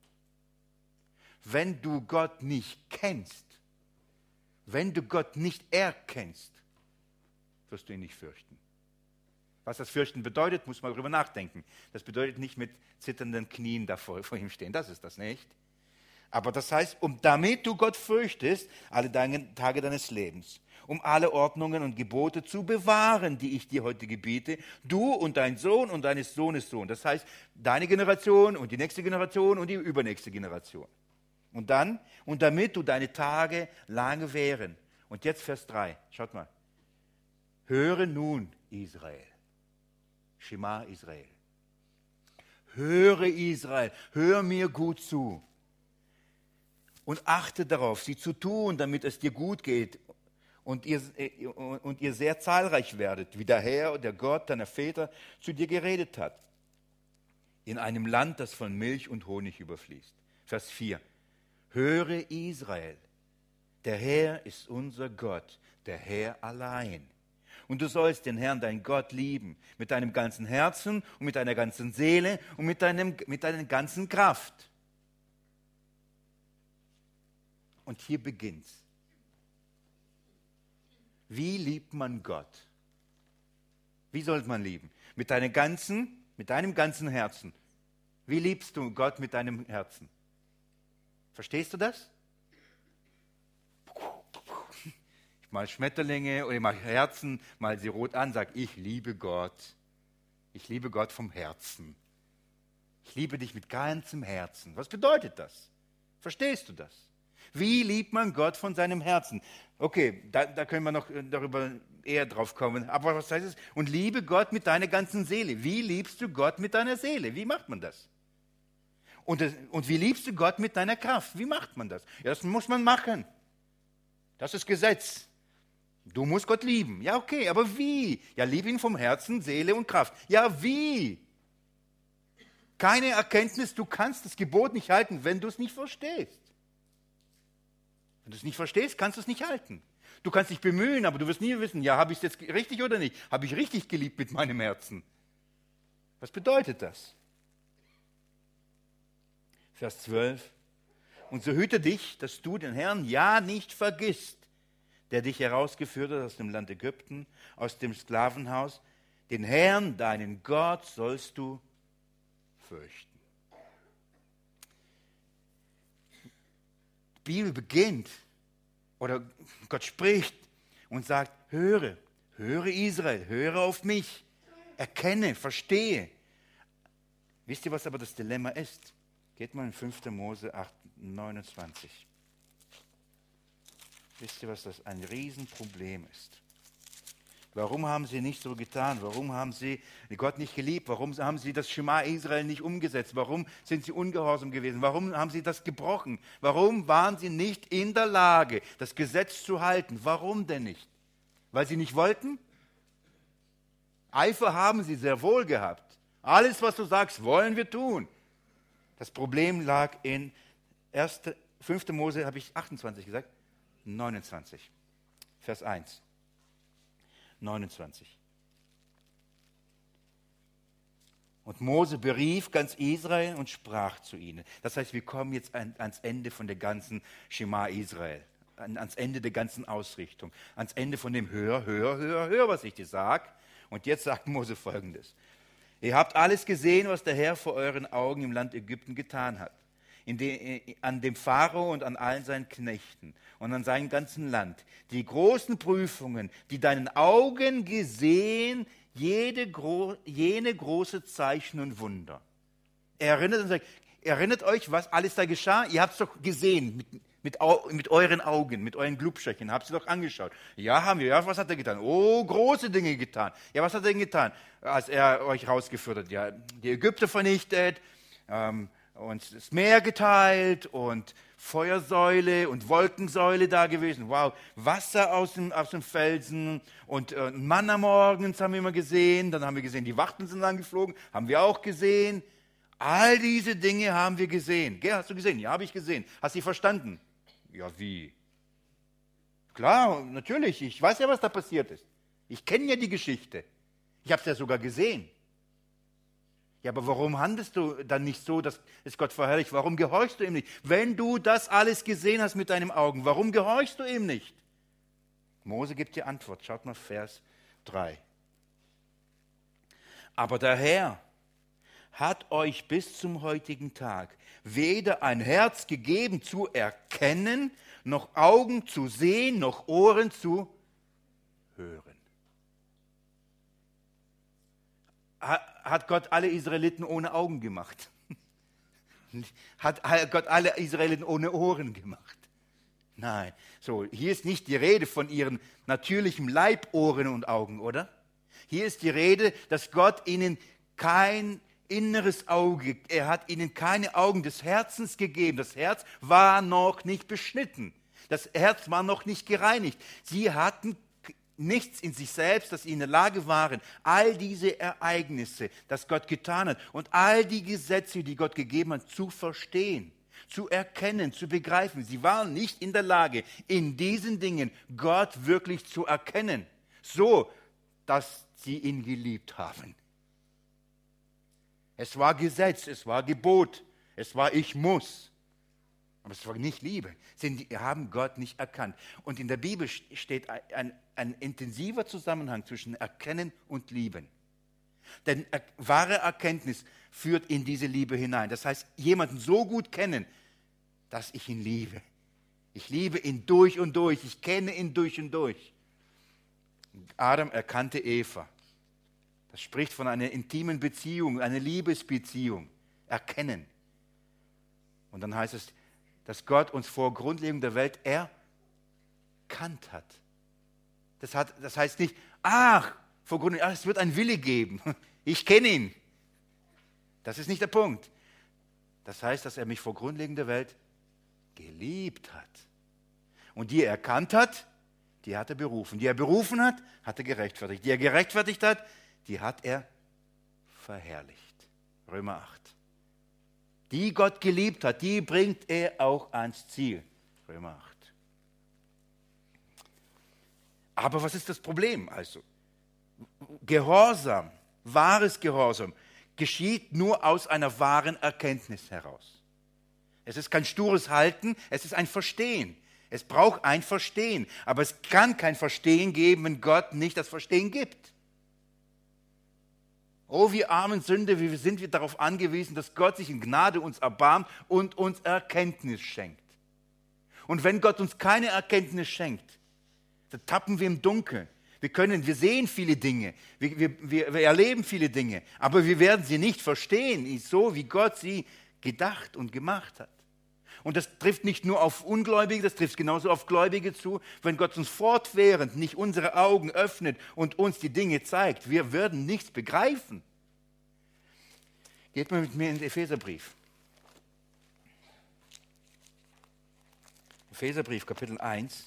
Wenn du Gott nicht kennst, wenn du Gott nicht erkennst, wirst du ihn nicht fürchten. Was das Fürchten bedeutet, muss man darüber nachdenken. Das bedeutet nicht mit zitternden Knien davor vor ihm stehen, das ist das nicht. Aber das heißt, damit du Gott fürchtest, alle Tage deines Lebens, um alle Ordnungen und Gebote zu bewahren, die ich dir heute gebiete, du und dein Sohn und deines Sohnes Sohn. Das heißt, deine Generation und die nächste Generation und die übernächste Generation. Und dann, und damit du deine Tage lange währen. Und jetzt Vers 3, schaut mal. Höre nun, Israel. Shema Israel. Höre Israel, hör mir gut zu. Und achte darauf, sie zu tun, damit es dir gut geht und ihr sehr zahlreich werdet, wie der Herr, der Gott deiner Väter, zu dir geredet hat. In einem Land, das von Milch und Honig überfließt. Vers 4. Höre Israel, der Herr ist unser Gott, der Herr allein. Und du sollst den Herrn, dein Gott, lieben, mit deinem ganzen Herzen und mit deiner ganzen Seele und mit deiner ganzen Kraft. Und hier beginnt's. Wie liebt man Gott? Wie sollte man lieben? Mit deinem ganzen Herzen. Wie liebst du Gott mit deinem Herzen? Verstehst du das? Ich mal Schmetterlinge oder ich mache Herzen, mal sie rot an, sag ich liebe Gott. Ich liebe Gott vom Herzen. Ich liebe dich mit ganzem Herzen. Was bedeutet das? Verstehst du das? Wie liebt man Gott von seinem Herzen? Okay, da können wir noch darüber eher drauf kommen. Aber was heißt es? Und liebe Gott mit deiner ganzen Seele. Wie liebst du Gott mit deiner Seele? Wie macht man das? Und wie liebst du Gott mit deiner Kraft? Wie macht man das? Ja, das muss man machen. Das ist Gesetz. Du musst Gott lieben. Ja, okay, aber wie? Ja, lieb ihn vom Herzen, Seele und Kraft. Ja, wie? Keine Erkenntnis, du kannst das Gebot nicht halten, wenn du es nicht verstehst. Wenn du es nicht verstehst, kannst du es nicht halten. Du kannst dich bemühen, aber du wirst nie wissen, ja, habe ich es jetzt richtig oder nicht? Habe ich richtig geliebt mit meinem Herzen? Was bedeutet das? Vers 12. Und so hüte dich, dass du den Herrn ja nicht vergisst, der dich herausgeführt hat aus dem Land Ägypten, aus dem Sklavenhaus. Den Herrn, deinen Gott, sollst du fürchten. Die Bibel beginnt, oder Gott spricht und sagt, höre Israel, höre auf mich, erkenne, verstehe. Wisst ihr, was aber das Dilemma ist? Geht mal in 5. Mose 8, 29. Wisst ihr, was das ein Riesenproblem ist? Warum haben sie nicht so getan? Warum haben sie Gott nicht geliebt? Warum haben sie das Schema Israel nicht umgesetzt? Warum sind sie ungehorsam gewesen? Warum haben sie das gebrochen? Warum waren sie nicht in der Lage, das Gesetz zu halten? Warum denn nicht? Weil sie nicht wollten? Eifer haben sie sehr wohl gehabt. Alles, was du sagst, wollen wir tun. Das Problem lag in 5. Mose, habe ich 28 gesagt? 29, Vers 1. 29. Und Mose berief ganz Israel und sprach zu ihnen. Das heißt, wir kommen jetzt ans Ende von der ganzen Schema Israel, ans Ende der ganzen Ausrichtung, ans Ende von dem Hör, was ich dir sage. Und jetzt sagt Mose Folgendes. Ihr habt alles gesehen, was der Herr vor euren Augen im Land Ägypten getan hat. An dem Pharao und an allen seinen Knechten und an seinem ganzen Land. Die großen Prüfungen, die deinen Augen gesehen, jene große Zeichen und Wunder. Erinnert euch, was alles da geschah? Ihr habt es doch gesehen, mit euren Augen, mit euren Glubschöchen, habt ihr doch angeschaut. Ja, haben wir. Ja, was hat er getan? Oh, große Dinge getan. Ja, was hat er denn getan, als er euch rausgeführt hat? Ja, die Ägypter vernichtet, und das Meer geteilt und Feuersäule und Wolkensäule da gewesen. Wow, Wasser aus dem Felsen und Manna morgens haben wir immer gesehen. Dann haben wir gesehen, die Wachteln sind angeflogen, haben wir auch gesehen. All diese Dinge haben wir gesehen. Gell, hast du gesehen? Ja, habe ich gesehen. Hast du sie verstanden? Ja, wie? Klar, natürlich. Ich weiß ja, was da passiert ist. Ich kenne ja die Geschichte. Ich habe es ja sogar gesehen. Ja, aber warum handelst du dann nicht so, dass es Gott verherrlicht? Warum gehorchst du ihm nicht? Wenn du das alles gesehen hast mit deinen Augen, warum gehorchst du ihm nicht? Mose gibt die Antwort. Schaut mal Vers 3. Aber der Herr hat euch bis zum heutigen Tag weder ein Herz gegeben zu erkennen, noch Augen zu sehen, noch Ohren zu hören. Hat Gott alle Israeliten ohne Augen gemacht? Hat Gott alle Israeliten ohne Ohren gemacht? Nein. So, hier ist nicht die Rede von ihren natürlichen Leib, Ohren und Augen, oder? Hier ist die Rede, dass Gott ihnen kein inneres Auge, er hat ihnen keine Augen des Herzens gegeben. Das Herz war noch nicht beschnitten. Das Herz war noch nicht gereinigt. Sie hatten nichts in sich selbst, dass sie in der Lage waren, all diese Ereignisse, das Gott getan hat und all die Gesetze, die Gott gegeben hat, zu verstehen, zu erkennen, zu begreifen. Sie waren nicht in der Lage, in diesen Dingen Gott wirklich zu erkennen, so dass sie ihn geliebt haben. Es war Gesetz, es war Gebot, es war ich muss. Aber es war nicht Liebe. Sie haben Gott nicht erkannt. Und in der Bibel steht ein intensiver Zusammenhang zwischen Erkennen und Lieben. Denn wahre Erkenntnis führt in diese Liebe hinein. Das heißt, jemanden so gut kennen, dass ich ihn liebe. Ich liebe ihn durch und durch. Ich kenne ihn durch und durch. Adam erkannte Eva. Das spricht von einer intimen Beziehung, einer Liebesbeziehung. Erkennen. Und dann heißt es, dass Gott uns vor Grundlegung der Welt erkannt hat. Das heißt nicht, es wird einen Wille geben. Ich kenne ihn. Das ist nicht der Punkt. Das heißt, dass er mich vor Grundlegung der Welt geliebt hat. Und die er erkannt hat, die hat er berufen. Die er berufen hat, hat er gerechtfertigt. Die er gerechtfertigt hat, die hat er verherrlicht. Römer 8. Die Gott geliebt hat, die bringt er auch ans Ziel. Römer 8. Aber was ist das Problem also? Gehorsam, wahres Gehorsam, geschieht nur aus einer wahren Erkenntnis heraus. Es ist kein stures Halten, es ist ein Verstehen. Es braucht ein Verstehen. Aber es kann kein Verstehen geben, wenn Gott nicht das Verstehen gibt. Oh, wir armen Sünder, wie sind wir darauf angewiesen, dass Gott sich in Gnade uns erbarmt und uns Erkenntnis schenkt. Und wenn Gott uns keine Erkenntnis schenkt, dann tappen wir im Dunkeln. Wir sehen viele Dinge, wir erleben viele Dinge, aber wir werden sie nicht verstehen, so wie Gott sie gedacht und gemacht hat. Und das trifft nicht nur auf Ungläubige, das trifft genauso auf Gläubige zu. Wenn Gott uns fortwährend nicht unsere Augen öffnet und uns die Dinge zeigt, wir würden nichts begreifen. Geht mal mit mir in den Epheserbrief. Epheserbrief, Kapitel 1.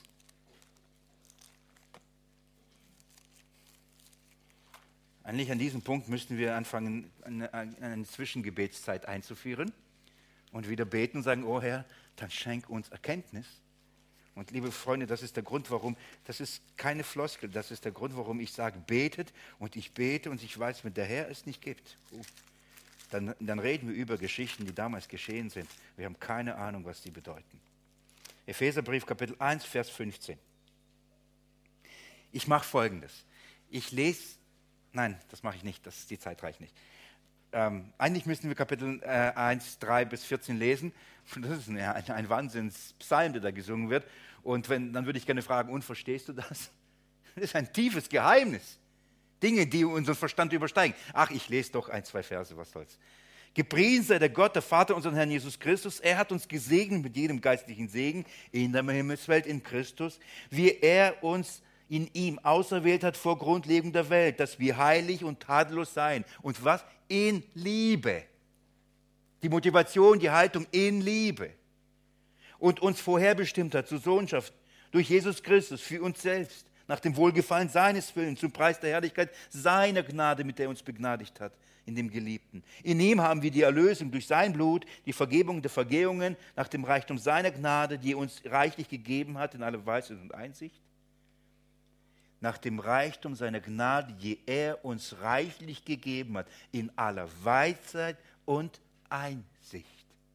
Eigentlich an diesem Punkt müssten wir anfangen, eine Zwischengebetszeit einzuführen. Und wieder beten und sagen, oh Herr, dann schenk uns Erkenntnis. Und liebe Freunde, das ist der Grund, warum, das ist keine Floskel, das ist der Grund, warum ich sage, betet und ich bete und ich weiß, wenn der Herr es nicht gibt, dann reden wir über Geschichten, die damals geschehen sind. Wir haben keine Ahnung, was die bedeuten. Epheserbrief, Kapitel 1, Vers 15. Ich mache Folgendes. Ich lese, nein, das mache ich nicht, die Zeit reicht nicht. Eigentlich müssten wir Kapitel 1, 3 bis 14 lesen. Das ist ein Wahnsinnspsalm, der da gesungen wird. Und dann würde ich gerne fragen, und verstehst du das? Das ist ein tiefes Geheimnis. Dinge, die unseren Verstand übersteigen. Ach, ich lese doch 1, 2 Verse, was soll's. Gepriesen sei der Gott, der Vater unseren Herrn Jesus Christus. Er hat uns gesegnet mit jedem geistlichen Segen in der Himmelswelt in Christus, wie er uns in ihm auserwählt hat vor Grundlegung der Welt, dass wir heilig und tadellos seien. Und was? In Liebe. Die Motivation, die Haltung in Liebe. Und uns vorherbestimmt hat zur Sohnschaft durch Jesus Christus für uns selbst, nach dem Wohlgefallen seines Willens, zum Preis der Herrlichkeit seiner Gnade, mit der er uns begnadigt hat, in dem Geliebten. In ihm haben wir die Erlösung durch sein Blut, die Vergebung der Vergehungen, nach dem Reichtum seiner Gnade, die er uns reichlich gegeben hat in aller Weisheit und Einsicht. Nach dem Reichtum seiner Gnade, die er uns reichlich gegeben hat, in aller Weisheit und Einsicht.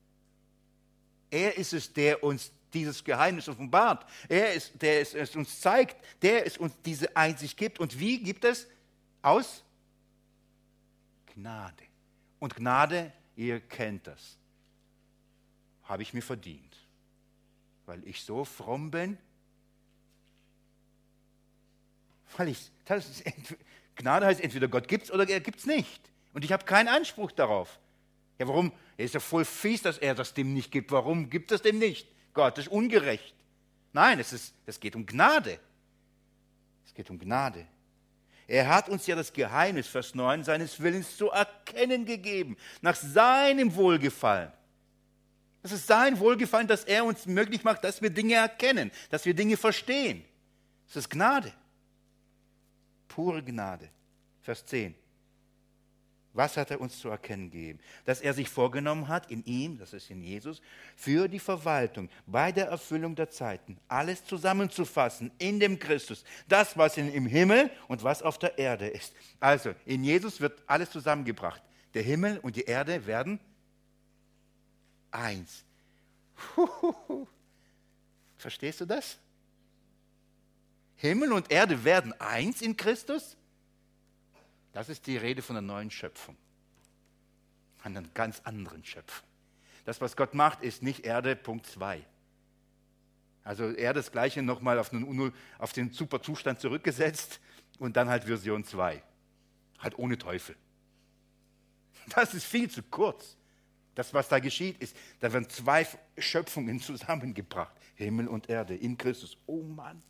Er ist es, der uns dieses Geheimnis offenbart. Er ist, der es uns zeigt, der es uns diese Einsicht gibt. Und wie gibt es? Aus Gnade. Und Gnade, ihr kennt das, habe ich mir verdient, weil ich so fromm bin. Gnade heißt entweder Gott gibt es oder er gibt es nicht. Und ich habe keinen Anspruch darauf. Ja, warum? Er ist ja voll fies, dass er das dem nicht gibt. Warum gibt es dem nicht? Gott ist ungerecht. Nein, es geht um Gnade. Es geht um Gnade. Er hat uns ja das Geheimnis, Vers 9, seines Willens zu erkennen gegeben, nach seinem Wohlgefallen. Das ist sein Wohlgefallen, dass er uns möglich macht, dass wir Dinge erkennen, dass wir Dinge verstehen. Das ist Gnade. Pure Gnade. Vers 10. Was hat er uns zu erkennen gegeben? Dass er sich vorgenommen hat, in ihm, das ist in Jesus, für die Verwaltung, bei der Erfüllung der Zeiten, alles zusammenzufassen in dem Christus. Das, was im Himmel und was auf der Erde ist. Also, in Jesus wird alles zusammengebracht. Der Himmel und die Erde werden eins. Verstehst du das? Himmel und Erde werden eins in Christus? Das ist die Rede von einer neuen Schöpfung. Einer ganz anderen Schöpfung. Das, was Gott macht, ist nicht Erde Punkt 2. Also Erde das Gleiche nochmal auf den super Zustand zurückgesetzt und dann halt Version 2. Halt ohne Teufel. Das ist viel zu kurz. Das, was da geschieht, ist, da werden zwei Schöpfungen zusammengebracht. Himmel und Erde in Christus. Oh Mann.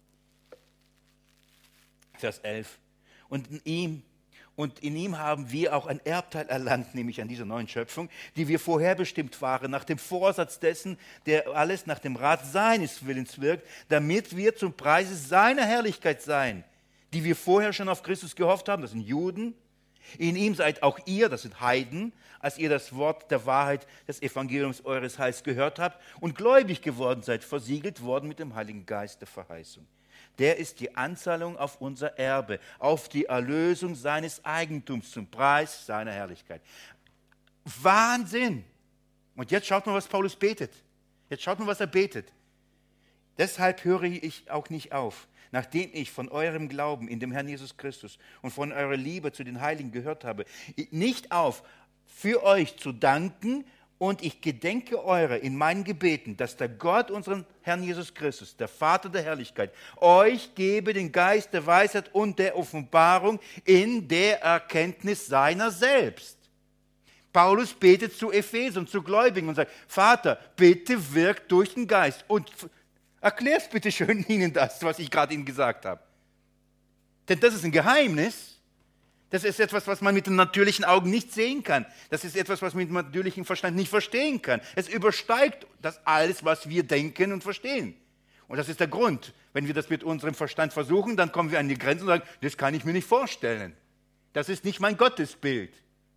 Vers 11. Und in ihm haben wir auch ein Erbteil erlangt, nämlich an dieser neuen Schöpfung, die wir vorherbestimmt waren, nach dem Vorsatz dessen, der alles nach dem Rat seines Willens wirkt, damit wir zum Preise seiner Herrlichkeit seien, die wir vorher schon auf Christus gehofft haben, das sind Juden. In ihm seid auch ihr, das sind Heiden, als ihr das Wort der Wahrheit des Evangeliums eures Heils gehört habt und gläubig geworden seid, versiegelt worden mit dem Heiligen Geist der Verheißung. Der ist die Anzahlung auf unser Erbe, auf die Erlösung seines Eigentums zum Preis seiner Herrlichkeit. Wahnsinn! Und jetzt schaut mal, was Paulus betet. Jetzt schaut mal, was er betet. Deshalb höre ich auch nicht auf, nachdem ich von eurem Glauben in dem Herrn Jesus Christus und von eurer Liebe zu den Heiligen gehört habe, nicht auf, für euch zu danken. Und ich gedenke eurer in meinen Gebeten, dass der Gott, unseren Herrn Jesus Christus, der Vater der Herrlichkeit, euch gebe den Geist der Weisheit und der Offenbarung in der Erkenntnis seiner selbst. Paulus betet zu Ephesern, zu Gläubigen und sagt, Vater, bitte wirk durch den Geist und erklär's bitte schön ihnen das, was ich gerade ihnen gesagt habe. Denn das ist ein Geheimnis. Das ist etwas, was man mit den natürlichen Augen nicht sehen kann. Das ist etwas, was man mit dem natürlichen Verstand nicht verstehen kann. Es übersteigt das alles, was wir denken und verstehen. Und das ist der Grund. Wenn wir das mit unserem Verstand versuchen, dann kommen wir an die Grenze und sagen, das kann ich mir nicht vorstellen. Das ist nicht mein Gottesbild.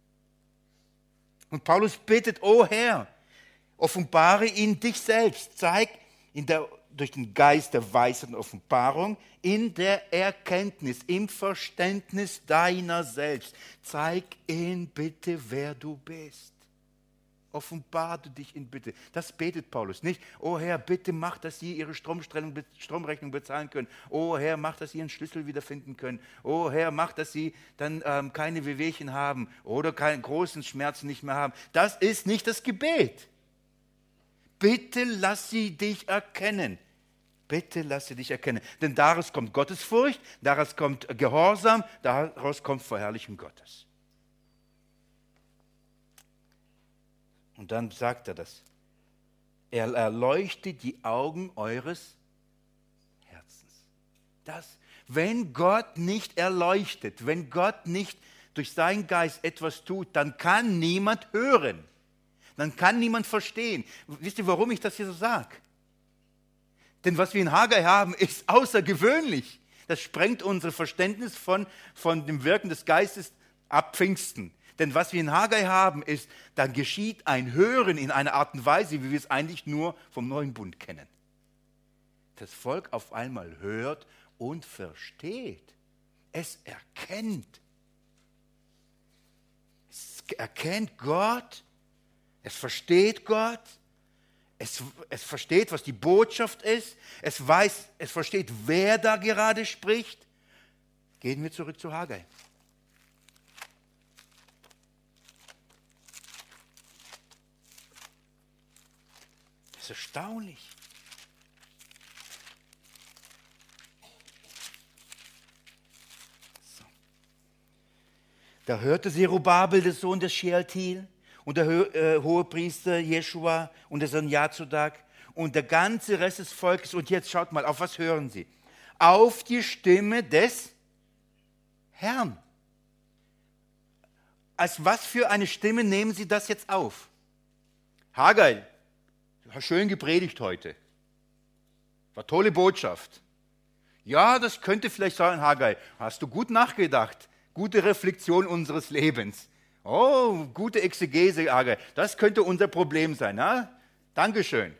Und Paulus bittet, o Herr, offenbare ihn dich selbst. Zeig durch den Geist der Weisheit und Offenbarung, in der Erkenntnis, im Verständnis deiner selbst. Zeig ihn bitte, wer du bist. Offenbar du dich in Bitte. Das betet Paulus nicht. Oh Herr, bitte mach, dass sie ihre Stromrechnung bezahlen können. Oh Herr, mach, dass sie ihren Schlüssel wiederfinden können. Oh Herr, mach, dass sie dann keine Wehwehchen haben oder keinen großen Schmerzen nicht mehr haben. Das ist nicht das Gebet. Bitte lass sie dich erkennen. Bitte lass sie dich erkennen. Denn daraus kommt Gottesfurcht, daraus kommt Gehorsam, daraus kommt Verherrlichung Gottes. Und dann sagt er das. Er erleuchtet die Augen eures Herzens. Wenn Gott nicht erleuchtet, wenn Gott nicht durch seinen Geist etwas tut, dann kann niemand hören. Dann kann niemand verstehen. Wisst ihr, warum ich das hier so sage? Denn was wir in Haggai haben, ist außergewöhnlich. Das sprengt unser Verständnis von dem Wirken des Geistes ab Pfingsten. Denn was wir in Haggai haben, ist, dann geschieht ein Hören in einer Art und Weise, wie wir es eigentlich nur vom Neuen Bund kennen. Das Volk auf einmal hört und versteht. Es erkennt. Es erkennt Gott. Es versteht Gott. Es versteht, was die Botschaft ist. Es versteht, wer da gerade spricht. Gehen wir zurück zu Haggai. Das ist erstaunlich. So. Da hörte Zerubabel, der Sohn des Shealtiel, und der Hohepriester Jeschua und der Sohn Jazodak und der ganze Rest des Volkes. Und jetzt schaut mal, auf was hören sie? Auf die Stimme des Herrn. Als was für eine Stimme nehmen sie das jetzt auf? Haggai, du hast schön gepredigt heute. War tolle Botschaft. Ja, das könnte vielleicht sein, Haggai. Hast du gut nachgedacht? Gute Reflexion unseres Lebens. Oh, gute Exegese, Haggai. Das könnte unser Problem sein. Na? Dankeschön.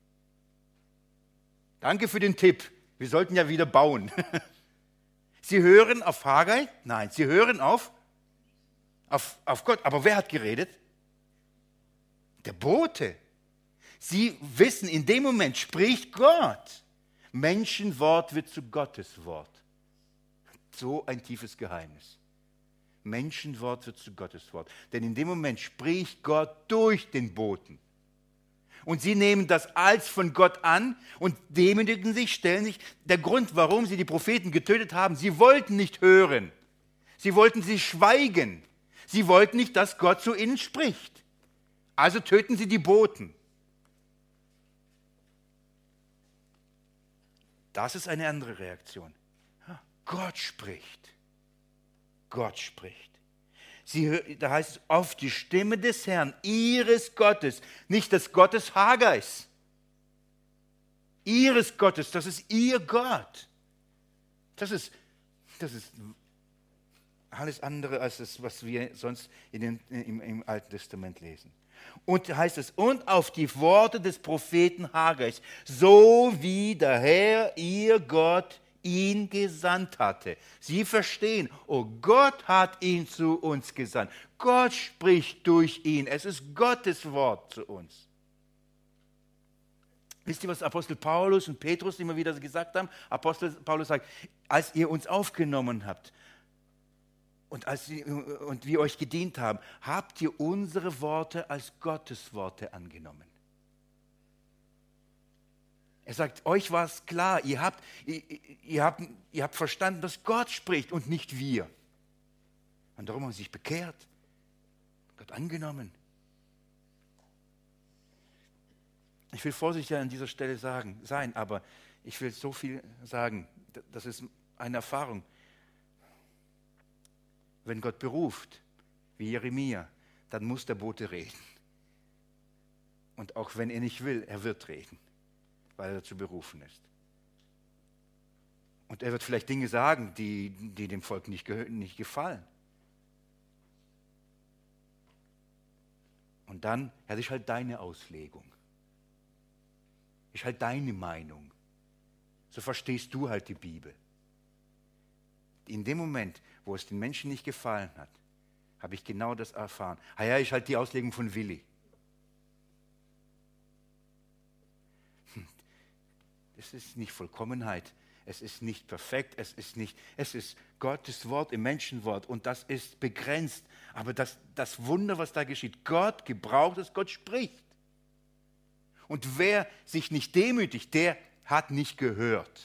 Danke für den Tipp. Wir sollten ja wieder bauen. Sie hören auf Haggai? Nein, sie hören auf Gott. Aber wer hat geredet? Der Bote. Sie wissen, in dem Moment spricht Gott. Menschenwort wird zu Gottes Wort. So ein tiefes Geheimnis. Menschenwort wird zu Gottes Wort. Denn in dem Moment spricht Gott durch den Boten. Und sie nehmen das als von Gott an und demütigen sich, stellen sich. Der Grund, warum sie die Propheten getötet haben, sie wollten nicht hören. Sie wollten sie schweigen. Sie wollten nicht, dass Gott zu ihnen spricht. Also töten sie die Boten. Das ist eine andere Reaktion. Gott spricht. Gott spricht. Da heißt es, auf die Stimme des Herrn, ihres Gottes, nicht des Gottes Haggais. Ihres Gottes, das ist ihr Gott. Das ist alles andere als das, was wir sonst im Alten Testament lesen. Und heißt es, und auf die Worte des Propheten Haggais, so wie der Herr, ihr Gott, ihn gesandt hatte. Sie verstehen, oh, Gott hat ihn zu uns gesandt. Gott spricht durch ihn. Es ist Gottes Wort zu uns. Wisst ihr, was Apostel Paulus und Petrus immer wieder gesagt haben? Apostel Paulus sagt, als ihr uns aufgenommen habt und wir euch gedient haben, habt ihr unsere Worte als Gottes Worte angenommen. Er sagt, euch war es klar, ihr habt verstanden, dass Gott spricht und nicht wir. Und darum haben sie sich bekehrt, Gott angenommen. Ich will vorsichtig an dieser Stelle sein, aber ich will so viel sagen, das ist eine Erfahrung. Wenn Gott beruft, wie Jeremia, dann muss der Bote reden. Und auch wenn er nicht will, er wird reden, weil er dazu berufen ist. Und er wird vielleicht Dinge sagen, die dem Volk nicht gefallen. Und dann, das ist halt deine Auslegung. Ist halt deine Meinung. So verstehst du halt die Bibel. In dem Moment, wo es den Menschen nicht gefallen hat, habe ich genau das erfahren. Ja, ist halt die Auslegung von Willi. Es ist nicht Vollkommenheit, es ist nicht perfekt, es ist Gottes Wort im Menschenwort und das ist begrenzt. Aber das Wunder, was da geschieht, Gott gebraucht es, Gott spricht. Und wer sich nicht demütigt, der hat nicht gehört.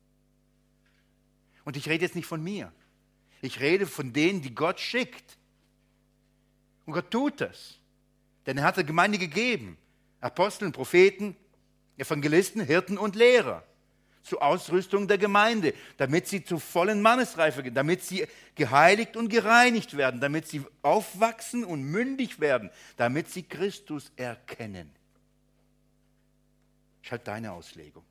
Und ich rede jetzt nicht von mir. Ich rede von denen, die Gott schickt. Und Gott tut das. Denn er hat der Gemeinde gegeben. Aposteln, Propheten, Evangelisten, Hirten und Lehrer. Zur Ausrüstung der Gemeinde. Damit sie zur vollen Mannesreife gehen. Damit sie geheiligt und gereinigt werden. Damit sie aufwachsen und mündig werden. Damit sie Christus erkennen. Das ist halt deine Auslegung.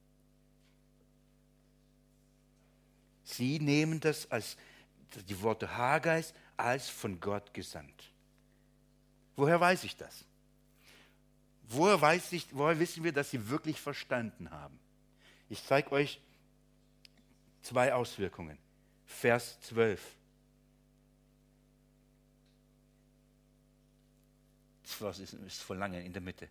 Sie nehmen das als die Worte Haggais als von Gott gesandt. Woher weiß ich das? Woher wissen wir, dass sie wirklich verstanden haben? Ich zeige euch 2 Auswirkungen. Vers 12. Das ist voll lange in der Mitte.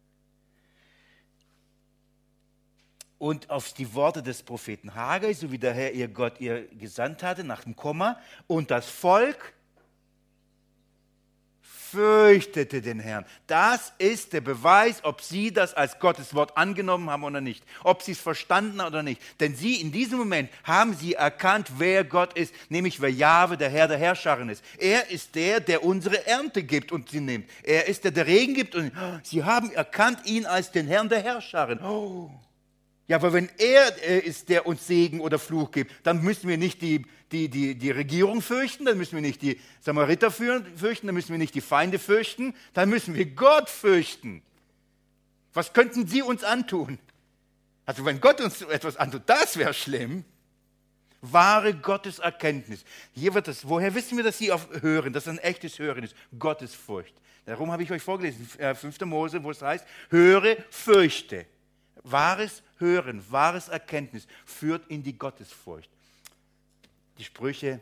Und auf die Worte des Propheten Haggai, so wie der Herr ihr Gott ihr gesandt hatte, nach dem Komma, und das Volk fürchtete den Herrn. Das ist der Beweis, ob sie das als Gottes Wort angenommen haben oder nicht. Ob sie es verstanden haben oder nicht. Denn sie in diesem Moment haben sie erkannt, wer Gott ist. Nämlich wer Jahwe, der Herr der Herrscher ist. Er ist der, der unsere Ernte gibt und sie nimmt. Er ist der, der Regen gibt. Und sie haben erkannt ihn als den Herrn der Herrscher. Oh. Ja, aber wenn er ist, der uns Segen oder Fluch gibt, dann müssen wir nicht die Regierung fürchten, dann müssen wir nicht die Samariter fürchten, dann müssen wir nicht die Feinde fürchten, dann müssen wir Gott fürchten. Was könnten sie uns antun? Also wenn Gott uns etwas antut, das wäre schlimm. Wahre Gotteserkenntnis. Hier wird es, woher wissen wir, dass sie auf Hören, dass es ein echtes Hören ist? Gottesfurcht. Darum habe ich euch vorgelesen, 5. Mose, wo es heißt, höre, fürchte. Wahres Hören, wahres Erkenntnis führt in die Gottesfurcht. Die Sprüche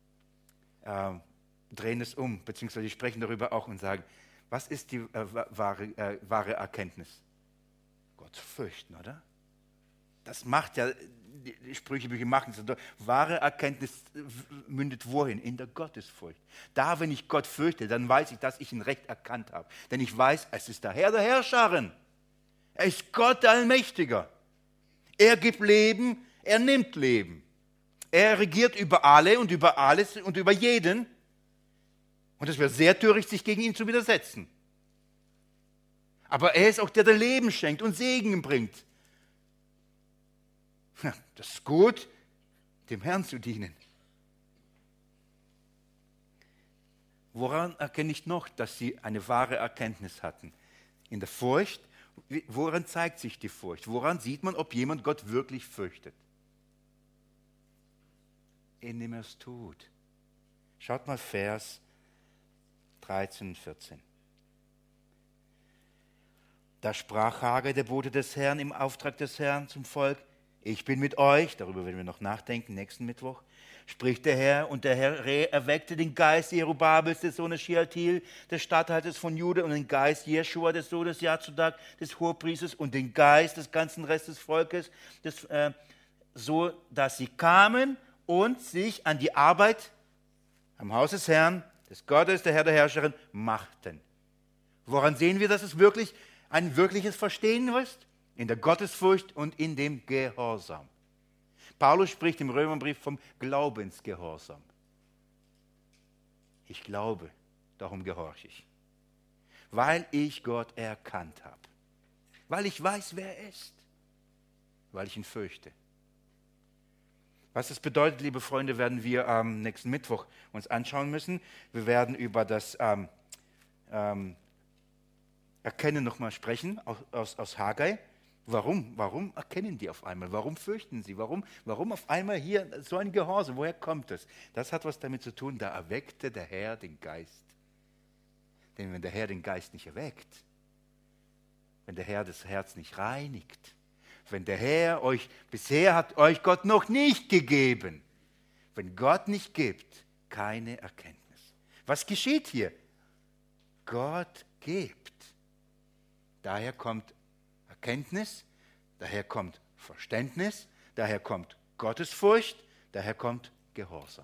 drehen es um, beziehungsweise die sprechen darüber auch und sagen, was ist die wahre Erkenntnis? Gott zu fürchten, oder? Das macht ja, die Sprüchebücher machen es. Wahre Erkenntnis mündet wohin? In der Gottesfurcht. Da, wenn ich Gott fürchte, dann weiß ich, dass ich ihn recht erkannt habe. Denn ich weiß, es ist der Herr der Herrscher. Er ist Gott der Allmächtiger. Er gibt Leben, er nimmt Leben. Er regiert über alle und über alles und über jeden. Und es wäre sehr töricht, sich gegen ihn zu widersetzen. Aber er ist auch der, der Leben schenkt und Segen bringt. Das ist gut, dem Herrn zu dienen. Woran erkenne ich noch, dass sie eine wahre Erkenntnis hatten? In der Furcht. Woran zeigt sich die Furcht? Woran sieht man, ob jemand Gott wirklich fürchtet? Indem er es tut. Schaut mal Vers 13 und 14. Da sprach Hagai, der Bote des Herrn, im Auftrag des Herrn zum Volk, ich bin mit euch, darüber werden wir noch nachdenken, nächsten Mittwoch, spricht der Herr, und der Herr erweckte den Geist Jerubabels, des Sohnes Shealtiel, des Statthalters von Juda, und den Geist Jeschua, des Sohnes Jozadak, des Hohepriesters, und den Geist des ganzen Restes des Volkes, so dass sie kamen und sich an die Arbeit am Haus des Herrn, des Gottes, der Herr der Herrscherin, machten. Woran sehen wir, dass es wirklich ein wirkliches Verstehen ist? In der Gottesfurcht und in dem Gehorsam. Paulus spricht im Römerbrief vom Glaubensgehorsam. Ich glaube, darum gehorche ich. Weil ich Gott erkannt habe. Weil ich weiß, wer er ist. Weil ich ihn fürchte. Was das bedeutet, liebe Freunde, werden wir am nächsten Mittwoch uns anschauen müssen. Wir werden über das Erkennen nochmal sprechen aus Hagai. Warum erkennen die auf einmal? Warum fürchten sie? Warum auf einmal hier so ein Gehorsam? Woher kommt das? Das hat was damit zu tun, da erweckte der Herr den Geist. Denn wenn der Herr den Geist nicht erweckt, wenn der Herr das Herz nicht reinigt, wenn der Herr bisher hat euch Gott noch nicht gegeben, wenn Gott nicht gibt, keine Erkenntnis. Was geschieht hier? Gott gibt. Daher kommt Erkenntnis, daher kommt Verständnis, daher kommt Gottesfurcht, daher kommt Gehorsam.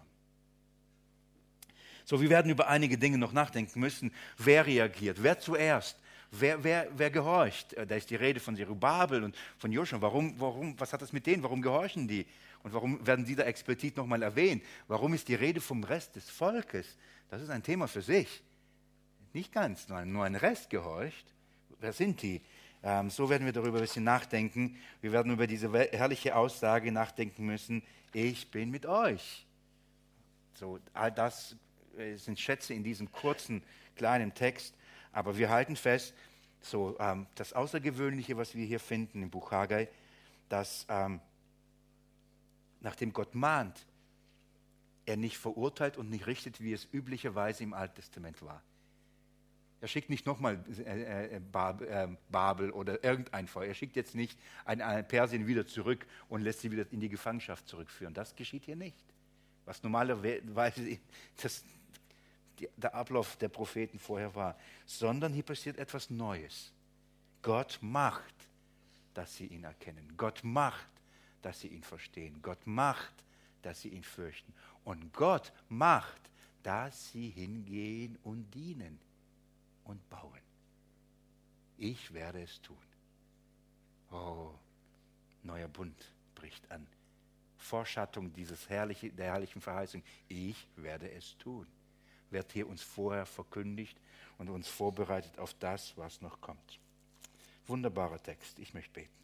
So, wir werden über einige Dinge noch nachdenken müssen. Wer reagiert? Wer zuerst? Wer gehorcht? Da ist die Rede von Zerubabel und von Joshua. Was hat das mit denen? Warum gehorchen die? Und warum werden die da explizit nochmal erwähnt? Warum ist die Rede vom Rest des Volkes? Das ist ein Thema für sich. Nicht ganz, nur ein Rest gehorcht. Wer sind die? So werden wir darüber ein bisschen nachdenken. Wir werden über diese herrliche Aussage nachdenken müssen. Ich bin mit euch. So, all das sind Schätze in diesem kurzen, kleinen Text. Aber wir halten fest, so, das Außergewöhnliche, was wir hier finden im Buch Hagai, dass nachdem Gott mahnt, er nicht verurteilt und nicht richtet, wie es üblicherweise im Alten Testament war. Er schickt nicht nochmal Babel oder irgendein Volk. Er schickt jetzt nicht ein Persien wieder zurück und lässt sie wieder in die Gefangenschaft zurückführen. Das geschieht hier nicht. Was normalerweise der Ablauf der Propheten vorher war. Sondern hier passiert etwas Neues. Gott macht, dass sie ihn erkennen. Gott macht, dass sie ihn verstehen. Gott macht, dass sie ihn fürchten. Und Gott macht, dass sie hingehen und dienen. und bauen. Ich werde es tun. Oh, neuer Bund bricht an. Vorschattung der herrlichen Verheißung. Ich werde es tun. Wird hier uns vorher verkündigt und uns vorbereitet auf das, was noch kommt. Wunderbarer Text. Ich möchte beten.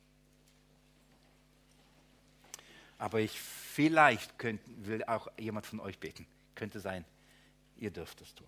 Aber vielleicht will auch jemand von euch beten. Könnte sein, ihr dürft es tun.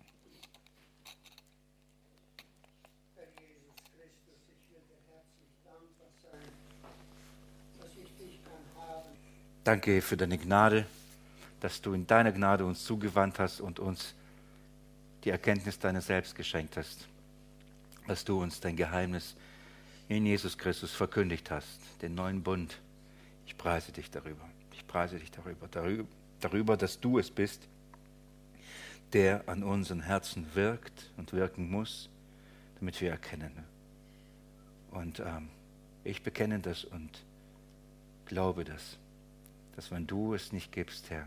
Herr Jesus Christus, ich will dir herzlich dankbar sein, dass ich dich kann haben.
Danke für deine Gnade, dass du in deiner Gnade uns zugewandt hast und uns die Erkenntnis deiner selbst geschenkt hast. Dass du uns dein Geheimnis in Jesus Christus verkündigt hast, den neuen Bund. Ich preise dich darüber. Ich preise dich darüber, dass du es bist, der an unseren Herzen wirkt und wirken muss, damit wir erkennen. Und ich bekenne das und glaube das, dass wenn du es nicht gibst, Herr,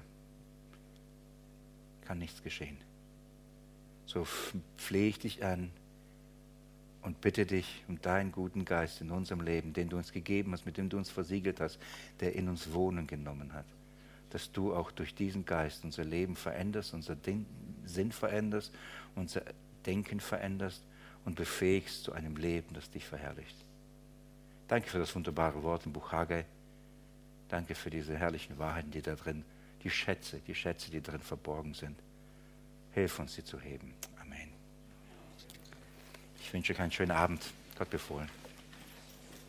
kann nichts geschehen. So flehe ich dich an und bitte dich um deinen guten Geist in unserem Leben, den du uns gegeben hast, mit dem du uns versiegelt hast, der in uns Wohnen genommen hat, dass du auch durch diesen Geist unser Leben veränderst, unser Sinn veränderst, unser Denken veränderst und befähigst zu einem Leben, das dich verherrlicht. Danke für das wunderbare Wort im Buch Haggai. Danke für diese herrlichen Wahrheiten, die da drin, die Schätze, die drin verborgen sind. Hilf uns, sie zu heben. Amen. Ich wünsche euch einen schönen Abend. Gott befohlen.